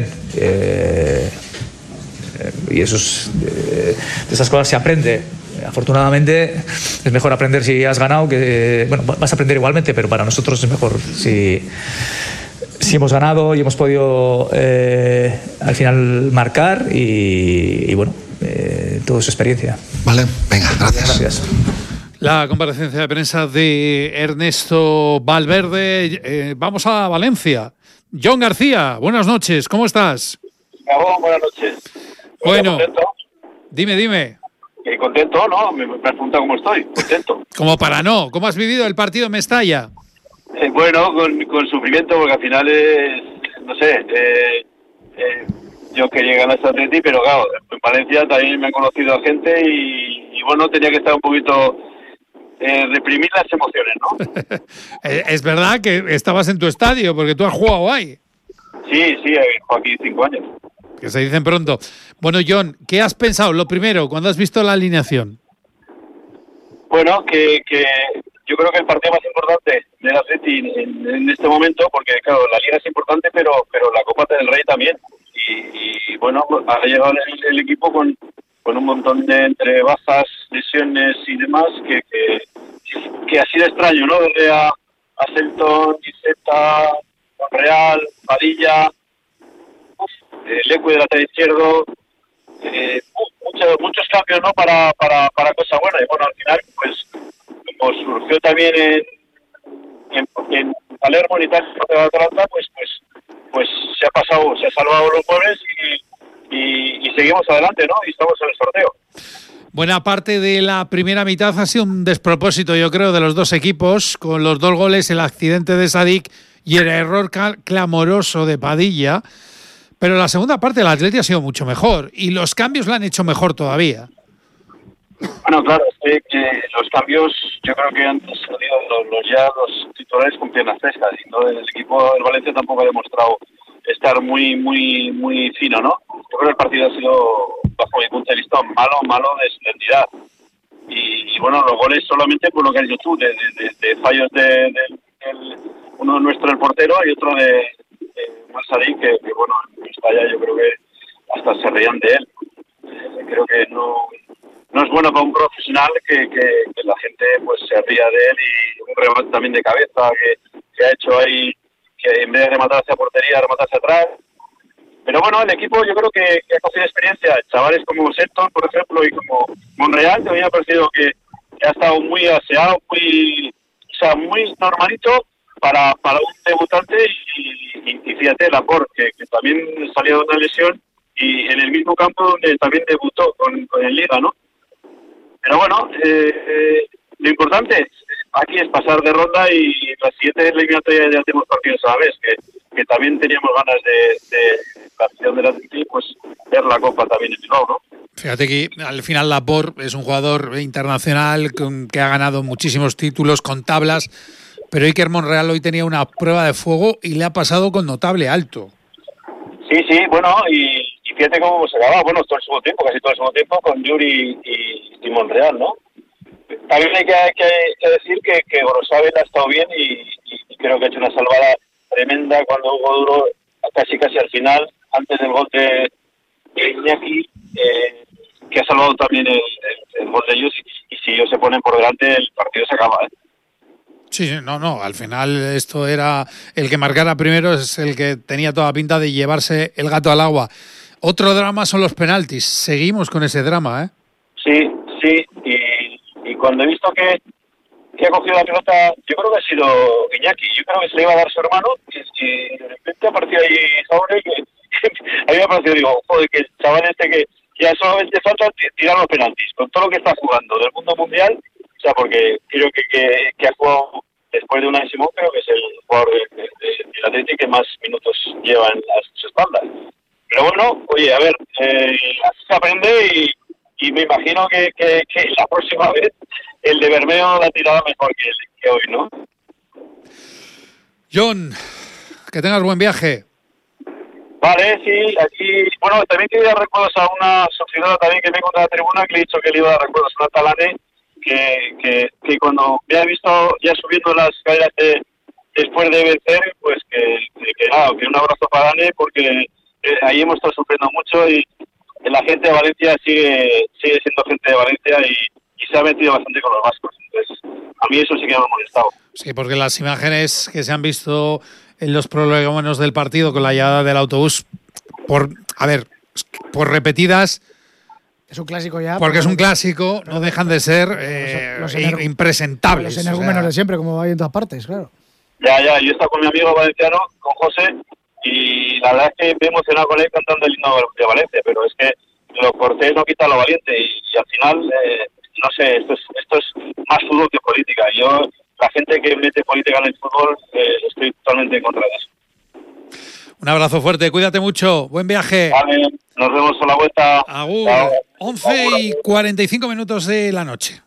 Y eso es, de esas cosas se aprende. Afortunadamente es mejor aprender si has ganado que... Bueno, vas a aprender igualmente, pero para nosotros es mejor si hemos ganado y hemos podido al final marcar y bueno, todo es experiencia. Vale, venga, gracias. La comparecencia de prensa de Ernesto Valverde. Vamos a Valencia. John García, buenas noches, ¿cómo estás? Gabón, buenas noches. Bueno, ¿contento? Dime. ¿Contento? ¿No? Me pregunta cómo estoy. Contento. Como para no. ¿Cómo has vivido el partido en Mestalla? Bueno, con sufrimiento, porque al final es, no sé, yo quería ganar este Atleti, pero claro, en Valencia también me han conocido a gente y bueno, tenía que estar un poquito... reprimir las emociones, ¿no? Es verdad que estabas en tu estadio, porque tú has jugado ahí. Sí, he jugado aquí 5 años. Que se dicen pronto. Bueno, John, ¿qué has pensado? Lo primero, cuando has visto la alineación. Bueno, que yo creo que el partido más importante del Atleti en este momento, porque claro, la Liga es importante, pero la Copa del Rey también. Y bueno, ha llegado el equipo con un montón de entre bajas, lesiones y demás, que ha sido extraño, ¿no? Desde a Selton, Iceta, Monreal, Padilla, Leque de lateral izquierdo, muchos cambios, ¿no? Para cosas buenas. Y bueno, al final, pues, como surgió también en Palermo, en Italia, de Atalanta, pues se ha salvado los pobres y seguimos adelante, ¿no? Y estamos en el sorteo. Buena parte de la primera mitad ha sido un despropósito, yo creo, de los dos equipos, con los 2 goles, el accidente de Sadik y el error clamoroso de Padilla. Pero la segunda parte del Atleti ha sido mucho mejor y los cambios la han hecho mejor todavía. Bueno, claro, es que los cambios, yo creo que han salido los titulares con piernas frescas. Y ¿no? El equipo del Valencia tampoco ha demostrado estar muy fino, ¿no? Yo creo que el partido ha sido, bajo mi punto de vista, malo de identidad. Y bueno, los goles solamente por lo que has dicho tú, de fallos de uno nuestro, el portero, y otro de Marsari, que bueno, está ya, yo creo que hasta se reían de él. Creo que no es bueno para un profesional que la gente pues se ría de él, y un remate también de cabeza que ha hecho ahí, que en vez de rematar hacia portería, rematar hacia atrás. Pero bueno, el equipo yo creo que ha cogido experiencia. Chavales como Selton, por ejemplo, y como Monreal, que a mí me ha parecido que ha estado muy aseado, muy normalito para un debutante. Y fíjate, Laporte, que también salió de una lesión y en el mismo campo donde también debutó con el Liga, ¿no? Pero bueno, lo importante aquí es pasar de ronda, y la siguiente eliminatoria ya tenemos partidos a la vez, que también teníamos ganas de la acción del Atleti, pues ver la Copa también en Bilbao, ¿no? Fíjate que al final Laporte es un jugador internacional que ha ganado muchísimos títulos con tablas, pero Iker Monreal hoy tenía una prueba de fuego y le ha pasado con notable alto. Sí, bueno, y fíjate cómo se acababa, bueno, todo el segundo tiempo, casi todo el segundo tiempo, con Yuri y Monreal, ¿no? También hay que decir que Gorosabel ha estado bien y creo que ha hecho una salvada tremenda cuando Hugo Duro, casi al final, antes del gol de Iñaki, que ha salvado también el gol de ellos, y si ellos se ponen por delante, el partido se acaba, ¿eh? Sí, no, al final esto era el que marcara primero, es el que tenía toda pinta de llevarse el gato al agua. Otro drama son los penaltis, seguimos con ese drama, ¿eh? Sí, y cuando he visto que ha cogido la pelota, yo creo que ha sido Iñaki, yo creo que se le iba a dar a su hermano, y de repente apareció ahí Jaure, que a mí me ha parecido, digo, joder, que el chaval que ya solamente falta tirar los penaltis, con todo lo que está jugando del mundo mundial, o sea, porque creo que ha jugado después de Unai Simón, creo que es el jugador del Atleti que más minutos lleva en sus espaldas. Pero bueno, oye, a ver, así se aprende y me imagino que la próxima vez el de Bermeo la tirada mejor que hoy, ¿no? John, que tengas buen viaje. Vale, sí, aquí, bueno, también quería dar recuerdos a una sociedad también que me encontró en la tribuna, que le he dicho que le iba a dar recuerdos a una Talane, que cuando me ha visto ya subiendo las escaleras después de vencer, pues que un abrazo para Dane, porque ahí hemos estado sufriendo mucho y la gente de Valencia sigue siendo gente de Valencia y se ha metido bastante con los vascos. Entonces, a mí eso sí que me ha molestado. Sí, porque las imágenes que se han visto en los prolegómenos del partido con la llegada del autobús, por repetidas... Es un clásico ya. Porque es un clásico, no dejan de ser impresentables. Los energúmenos de siempre, como hay en todas partes, claro. Ya, yo he estado con mi amigo valenciano, con José, y la verdad es que me he emocionado con él cantando el himno de Valencia, pero es que lo cortés no quita lo valiente y al final, no sé, esto es más fútbol que política. Yo, la gente que mete política en el fútbol, estoy totalmente en contra de eso. Un abrazo fuerte, cuídate mucho, buen viaje. Vale, nos vemos a la vuelta. Agur. 11:45 de la noche.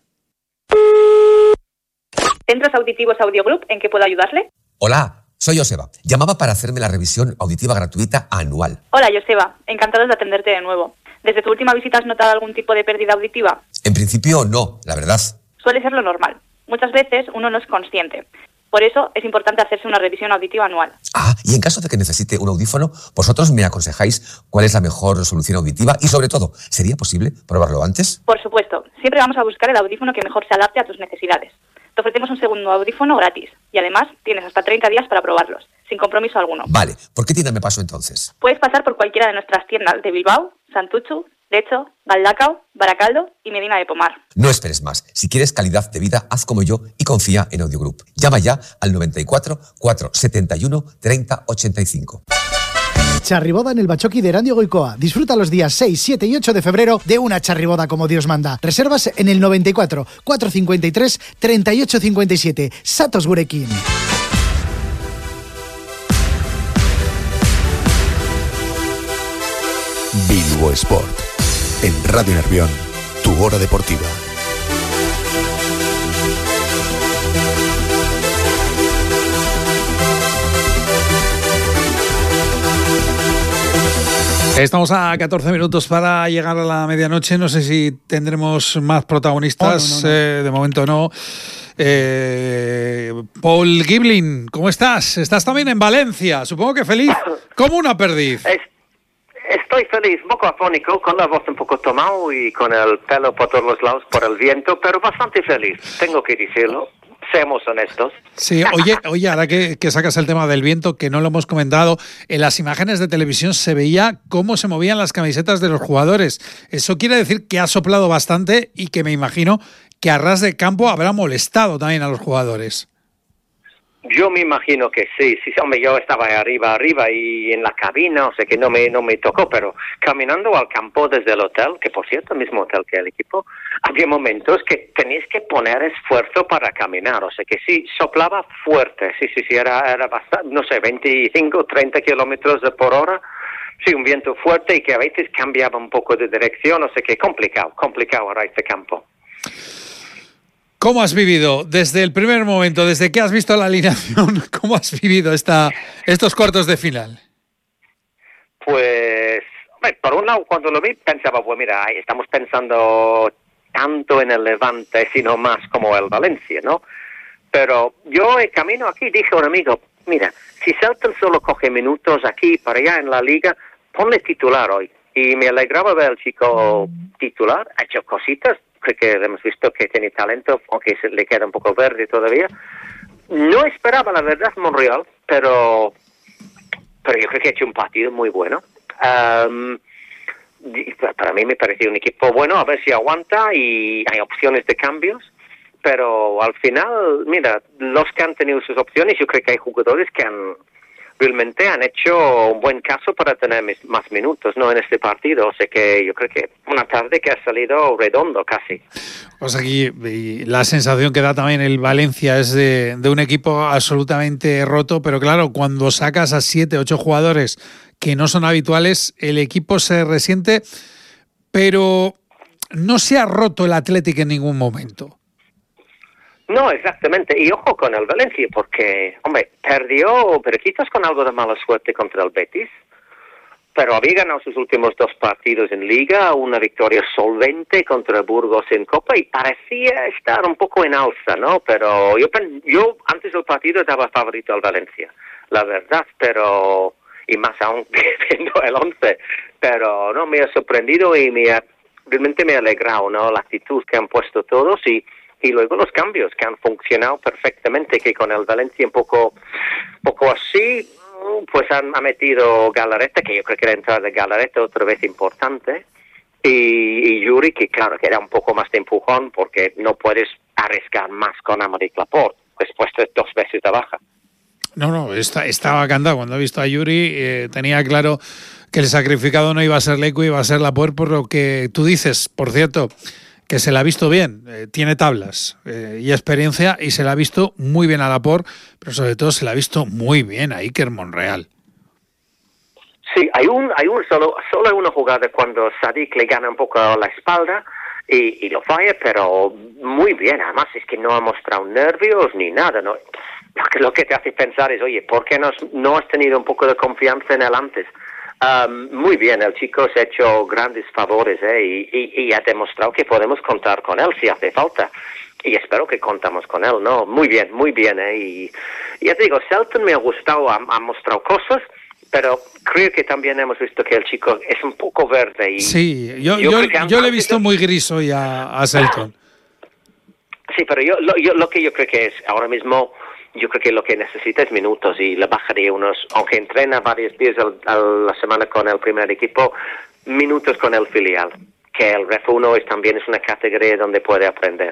Centros Auditivos Audiogroup, ¿en qué puedo ayudarle? Hola, soy Joseba. Llamaba para hacerme la revisión auditiva gratuita anual. Hola, Joseba. Encantados de atenderte de nuevo. ¿Desde tu última visita has notado algún tipo de pérdida auditiva? En principio no, la verdad. Suele ser lo normal. Muchas veces uno no es consciente. Por eso es importante hacerse una revisión auditiva anual. Y en caso de que necesite un audífono, ¿vosotros me aconsejáis cuál es la mejor solución auditiva? Y sobre todo, ¿sería posible probarlo antes? Por supuesto. Siempre vamos a buscar el audífono que mejor se adapte a tus necesidades. Te ofrecemos un segundo audífono gratis. Y además, tienes hasta 30 días para probarlos, sin compromiso alguno. Vale. ¿Por qué tienda me paso entonces? Puedes pasar por cualquiera de nuestras tiendas de Bilbao, Santuchu, Lecho, Galdacao, Baracaldo y Medina de Pomar. No esperes más. Si quieres calidad de vida, haz como yo y confía en Audiogroup. Llama ya al 94 471 30 85. Charriboda en el Bachoqui de Erandio Goicoa. Disfruta los días 6, 7 y 8 de febrero de una charriboda como Dios manda. Reservas en el 94 453 3857. Satos Gurekin. Bilbo Sport. En Radio Nervión, tu hora deportiva. Estamos a 14 minutos para llegar a la medianoche. No sé si tendremos más protagonistas. No. De momento no. Paul Giblin, ¿cómo estás? Estás también en Valencia. Supongo que feliz como una perdiz. Estoy feliz, un poco afónico, con la voz un poco tomado y con el pelo por todos los lados por el viento, pero bastante feliz, tengo que decirlo. Seamos honestos. Sí, oye, ahora que sacas el tema del viento, que no lo hemos comentado, en las imágenes de televisión se veía cómo se movían las camisetas de los jugadores. Eso quiere decir que ha soplado bastante y que me imagino que a ras de campo habrá molestado también a los jugadores. Yo me imagino que sí, hombre, yo estaba arriba y en la cabina, o sea que no me tocó, pero caminando al campo desde el hotel, que por cierto, el mismo hotel que el equipo, había momentos que tenías que poner esfuerzo para caminar, o sea que sí, soplaba fuerte, sí, era bastante, no sé, 25, 30 kilómetros por hora, sí, un viento fuerte y que a veces cambiaba un poco de dirección, o sea que complicado a este campo. ¿Cómo has vivido desde el primer momento, desde que has visto la alineación, cómo has vivido estos cuartos de final? Pues, por un lado, cuando lo vi, pensaba, pues mira, estamos pensando tanto en el Levante, sino más como el Valencia, ¿no? Pero yo, el camino aquí, dije a un amigo, mira, si Celta solo coge minutos aquí para allá en la Liga, ponle titular hoy. Y me alegraba ver al chico titular, ha hecho cositas. Creo que hemos visto que tiene talento, aunque se le queda un poco verde todavía. No esperaba, la verdad, Monreal, pero yo creo que ha hecho un partido muy bueno. Para mí me pareció un equipo bueno, a ver si aguanta y hay opciones de cambios. Pero al final, mira, los que han tenido sus opciones, yo creo que hay jugadores que han realmente han hecho un buen caso para tener más minutos, ¿no? En este partido. O sea que yo creo que una tarde que ha salido redondo casi. Pues aquí la sensación que da también el Valencia es de un equipo absolutamente roto, pero claro, cuando sacas a 7, 8 jugadores que no son habituales, el equipo se resiente, pero no se ha roto el Athletic en ningún momento. No, exactamente. Y ojo con el Valencia, porque, hombre, perdió, pero quizás con algo de mala suerte contra el Betis, pero había ganado sus últimos 2 partidos en Liga, una victoria solvente contra Burgos en Copa y parecía estar un poco en alza, ¿no? Pero yo antes del partido daba favorito al Valencia, la verdad, pero, y más aún viendo el 11, pero no, me ha sorprendido y realmente me ha alegrado, ¿no? La actitud que han puesto todos y luego los cambios que han funcionado perfectamente, que con el Valencia un poco así, pues han metido Galarreta, que yo creo que la entrada de Galarreta otra vez importante, y Yuri, que claro, que era un poco más de empujón, porque no puedes arriesgar más con Aymeric Laporte, después de 2 veces de baja. No, estaba cantado. Cuando he visto a Yuri, tenía claro que el sacrificado no iba a ser Lecu, iba a ser Laporte, por lo que tú dices, por cierto, que se la ha visto bien, tiene tablas y experiencia, y se la ha visto muy bien a Laporte, pero sobre todo se la ha visto muy bien a Iker Monreal. Sí, hay solo una jugada cuando Sadik le gana un poco la espalda y lo falla, pero muy bien. Además es que no ha mostrado nervios ni nada, ¿no? Lo que te hace pensar es, oye, ¿por qué no has tenido un poco de confianza en él antes? Muy bien, el chico se ha hecho grandes favores y ha demostrado que podemos contar con él si hace falta. Y espero que contamos con él, ¿no? Muy bien, y ya te digo, Shelton me ha gustado, ha mostrado cosas, pero creo que también hemos visto que el chico es un poco verde. Y sí, yo le he visto muy gris hoy a Shelton. Sí, pero lo que yo creo que es ahora mismo, yo creo que lo que necesita es minutos y le bajaría aunque entrena varios días a la semana con el primer equipo, minutos con el filial, que el Ref 1 también es una categoría donde puede aprender.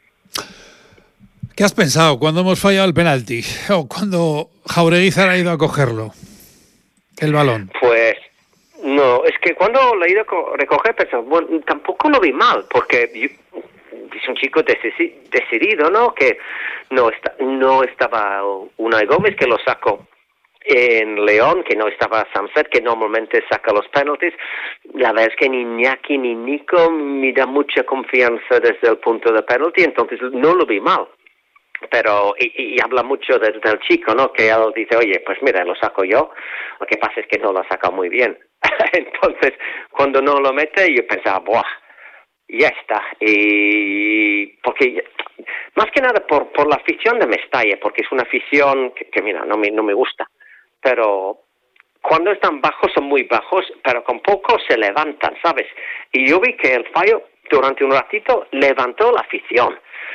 ¿Qué has pensado cuando hemos fallado el penalti o cuando Jaureguizar ha ido a cogerlo, el balón? Pues no, es que cuando lo he ido a recoger, pensaba, bueno, tampoco lo vi mal, porque es un chico decidido, ¿no? Que no estaba Unai Gómez, que lo sacó en León, que no estaba Samset, que normalmente saca los penaltis. La verdad es que ni Iñaki ni Nico me da mucha confianza desde el punto de penalti, entonces no lo vi mal. Pero, y habla mucho del chico, ¿no? Que él dice, oye, pues mira, lo saco yo. Lo que pasa es que no lo ha sacado muy bien. Entonces, cuando no lo mete, yo pensaba, ¡buah! Ya está. Y porque más que nada por la afición de Mestalla, porque es una afición que mira, no me gusta. Pero cuando están bajos son muy bajos, pero con poco se levantan, ¿sabes? Y yo vi que el fallo durante un ratito levantó la afición.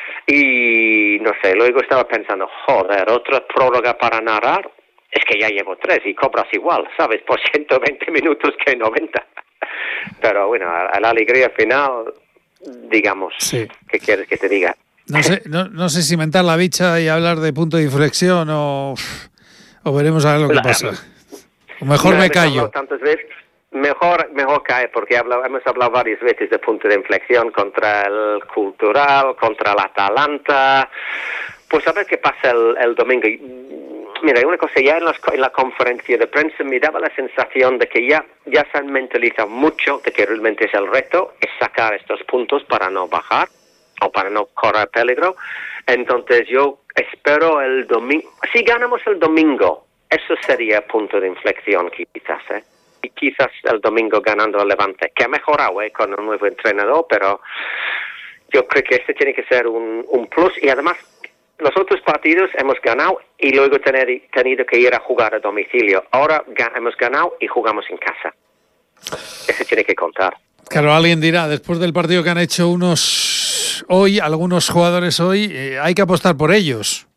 Y no sé, luego estaba pensando, joder, otra prórroga para narrar. Es que ya llevo 3 y cobras igual, ¿sabes? Por 120 minutos que 90. Pero bueno, a la alegría final, digamos, sí. ¿Qué quieres que te diga? No sé si mentar la bicha y hablar de punto de inflexión o veremos a ver lo que pasa. O mejor me callo. Tantas veces, mejor cae, porque hemos hablado varias veces de punto de inflexión contra el Cultural, contra el Atalanta. Pues a ver qué pasa el domingo. Mira, una cosa, ya en la conferencia de prensa me daba la sensación de que ya se han mentalizado mucho de que realmente es el reto, es sacar estos puntos para no bajar o para no correr peligro. Entonces yo espero el domingo, si ganamos el domingo, eso sería punto de inflexión quizás, y quizás el domingo ganando el Levante, que ha mejorado con un nuevo entrenador, pero yo creo que este tiene que ser un plus. Y además los otros partidos hemos ganado y luego tenido que ir a jugar a domicilio. Ahora hemos ganado y jugamos en casa. Eso tiene que contar. Claro, alguien dirá, después del partido que han hecho algunos jugadores hoy, hay que apostar por ellos.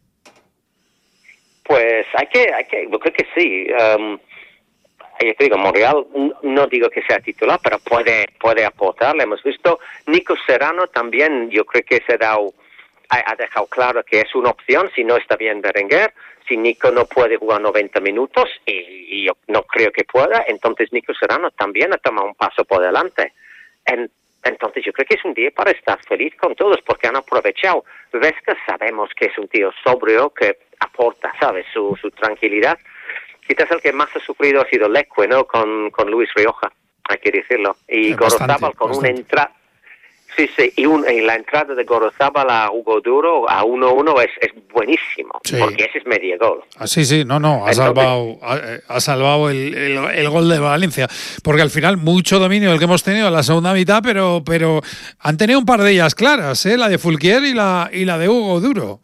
Pues hay que, yo creo que sí. Yo te digo, Monreal, no digo que sea titular, pero puede aportar. Le hemos visto. Nico Serrano también, yo creo que se ha dado ha dejado claro que es una opción si no está bien Berenguer, si Nico no puede jugar 90 minutos, y yo no creo que pueda, entonces Nico Serrano también ha tomado un paso por delante. Entonces yo creo que es un día para estar feliz con todos, porque han aprovechado. Vesca sabemos que es un tío sobrio, que aporta, ¿sabes?, su tranquilidad. Quizás el que más ha sufrido ha sido Leque, ¿no?, con Luis Rioja, hay que decirlo. Y Gorozábal con una entrada... Sí, y la entrada de Gorozábal a Hugo Duro a 1-1 es buenísimo, porque ese es medio gol. Sí, ha salvado el gol de Valencia, porque al final mucho dominio el que hemos tenido en la segunda mitad, pero han tenido un par de ellas claras, la de Fulquier y la de Hugo Duro.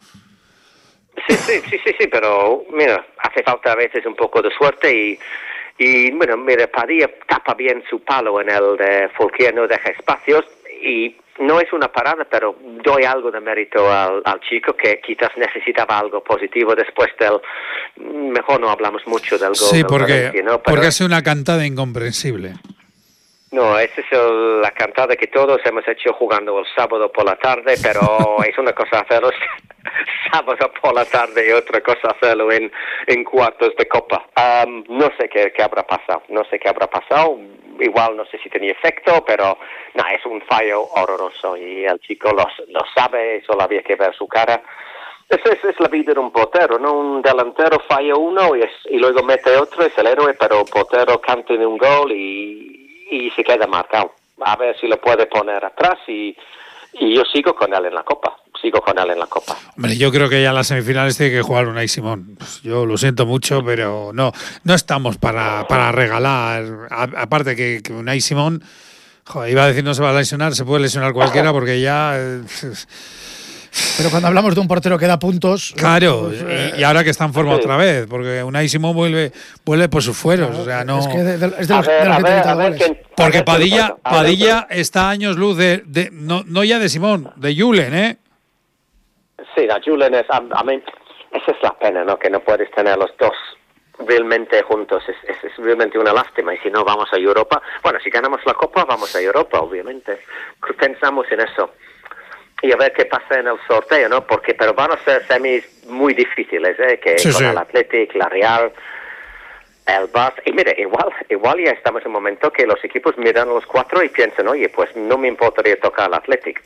Sí, pero mira, hace falta a veces un poco de suerte y bueno, mira, Padilla tapa bien su palo en el de Fulquier, no deja espacios. Y no es una parada, pero doy algo de mérito al chico, que quizás necesitaba algo positivo después del... Mejor no hablamos mucho del gol. Sí, porque es una cantada incomprensible. No, esa es la cantada que todos hemos hecho jugando el sábado por la tarde, pero es una cosa hacerlo sábado por la tarde y otra cosa hacerlo en cuartos de copa. No sé qué habrá pasado, igual no sé si tenía efecto, pero no, es un fallo horroroso y el chico lo sabe, solo había que ver su cara. Eso es la vida de un portero, ¿no? Un delantero falla uno y luego mete otro, es el héroe, pero el portero canta en un gol y se queda marcado. A ver si lo puede poner atrás y yo sigo con él en la Copa. Hombre, yo creo que ya en las semifinales tiene que jugar Unai Simón. Pues yo lo siento mucho, pero no estamos para regalar. Aparte que Unai Simón, iba a decir no se va a lesionar, se puede lesionar cualquiera porque ya... Pero cuando hablamos de un portero que da puntos... Claro, y ahora que está en forma otra vez, porque Unai Simón vuelve por sus fueros, o sea, no... Es que es de los que te evita goles. Porque Padilla está a años luz no ya de Simón, de Julen, ¿eh? Sí, la Julen es... A mí, esa es la pena, ¿no? Que no puedes tener los dos realmente juntos. Es realmente una lástima. Y si no, vamos a Europa. Bueno, si ganamos la Copa, vamos a Europa, obviamente. Pensamos en eso. Y a ver qué pasa en el sorteo, ¿no? Pero van a ser semis muy difíciles, ¿eh? Con el Athletic, la Real, el Barça. Y mire, igual ya estamos en un momento que los equipos miran a los cuatro y piensan, oye, pues no me importaría tocar al Athletic.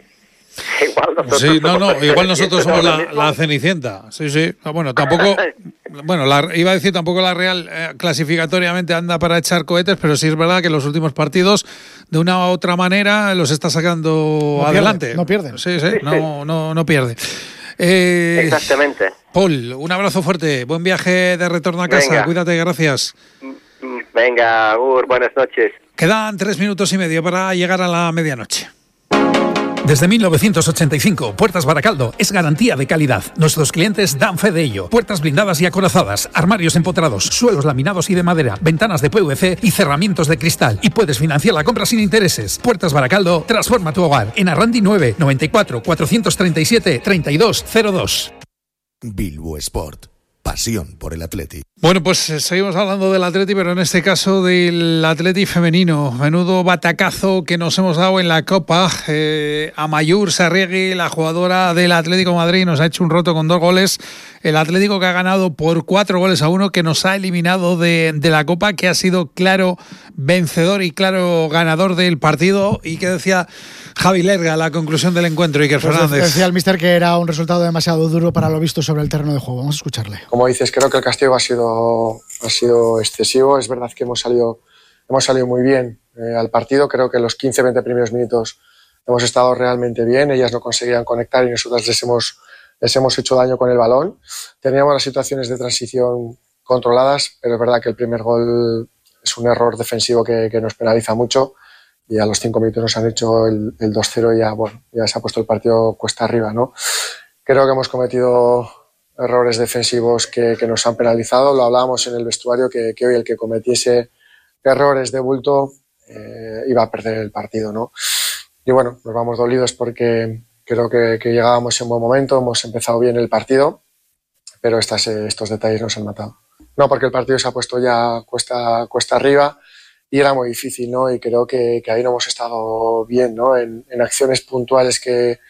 Igual nosotros somos la Cenicienta. Sí. Bueno, tampoco... Bueno, iba a decir, tampoco la Real clasificatoriamente anda para echar cohetes, pero sí es verdad que en los últimos partidos, de una u otra manera, los está sacando adelante. No pierden. Sí, no pierde. Exactamente. Paul, un abrazo fuerte. Buen viaje de retorno a casa. Venga. Cuídate, gracias. Venga, buenas noches. Quedan 3 minutos y medio para llegar a la medianoche. Desde 1985, Puertas Baracaldo es garantía de calidad. Nuestros clientes dan fe de ello. Puertas blindadas y acorazadas, armarios empotrados, suelos laminados y de madera, ventanas de PVC y cerramientos de cristal. Y puedes financiar la compra sin intereses. Puertas Baracaldo, transforma tu hogar. En Arrandi 9, 94 437 3202. Bilbo Sport. Pasión por el Atleti. Bueno, pues seguimos hablando del Atleti, pero en este caso del Atleti femenino. Menudo batacazo que nos hemos dado en la Copa. Amaiur Sarriegui, la jugadora del Atlético de Madrid, nos ha hecho un roto con 2 goles. El Atlético que ha ganado por 4-1, que nos ha eliminado de la Copa, que ha sido claro vencedor y claro ganador del partido. ¿Y que decía Javi Lerga la conclusión del encuentro, Iker Fernández? Decía el míster que era un resultado demasiado duro para lo visto sobre el terreno de juego. Vamos a escucharle. Como dices, creo que el castigo ha sido excesivo. Es verdad que hemos salido muy bien al partido. Creo que en los 15-20 primeros minutos hemos estado realmente bien. Ellas no conseguían conectar y nosotras les hemos hecho daño con el balón. Teníamos las situaciones de transición controladas, pero es verdad que el primer gol es un error defensivo que nos penaliza mucho. Y a los 5 minutos nos han hecho el 2-0 y ya se ha puesto el partido cuesta arriba, ¿no? Creo que hemos cometido errores defensivos que nos han penalizado. Lo hablábamos en el vestuario, que hoy el que cometiese errores de bulto iba a perder el partido, ¿no? Y bueno, nos vamos dolidos porque creo que llegábamos en buen momento, hemos empezado bien el partido, pero estos detalles nos han matado. No, porque el partido se ha puesto ya cuesta arriba y era muy difícil, ¿no? Y creo que ahí no hemos estado bien, ¿no? En acciones puntuales que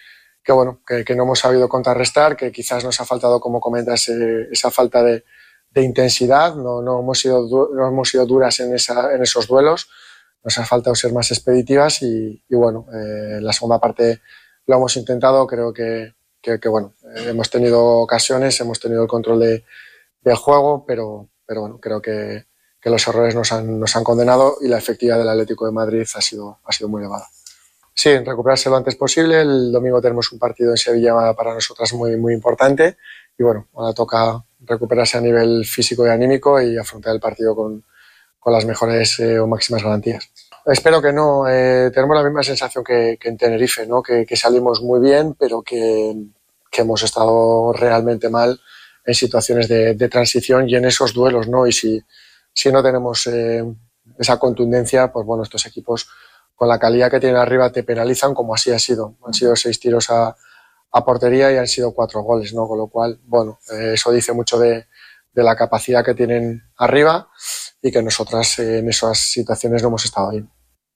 bueno, que no hemos sabido contrarrestar, que quizás nos ha faltado, como comentas, esa falta de intensidad, no hemos sido duras en esos duelos, nos ha faltado ser más expeditivas y bueno, la segunda parte lo hemos intentado, creo que bueno, hemos tenido ocasiones, hemos tenido el control del juego, pero bueno, creo que los errores nos han condenado y la efectividad del Atlético de Madrid ha sido muy elevada. Sí, recuperarse lo antes posible. El domingo tenemos un partido en Sevilla para nosotras muy importante y bueno, ahora toca recuperarse a nivel físico y anímico y afrontar el partido con las mejores o máximas garantías. Espero que no. Tenemos la misma sensación que en Tenerife, ¿no? Que salimos muy bien, pero que hemos estado realmente mal en situaciones de transición y en esos duelos, ¿no? Y si no tenemos esa contundencia, pues bueno, estos equipos con la calidad que tienen arriba te penalizan, como así ha sido. Han sido 6 tiros a portería y han sido 4 goles, ¿no? Con lo cual, bueno, eso dice mucho de la capacidad que tienen arriba y que nosotras en esas situaciones no hemos estado bien.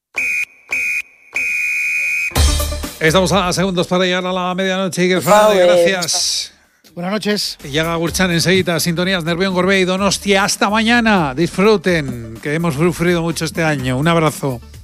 Estamos a segundos para llegar a la medianoche. Iker Fernández, gracias. Buenas noches. Llega Gurchan enseguida, sintonías Nervión, Gorbea y Donostia. Hasta mañana. Disfruten, que hemos sufrido mucho este año. Un abrazo.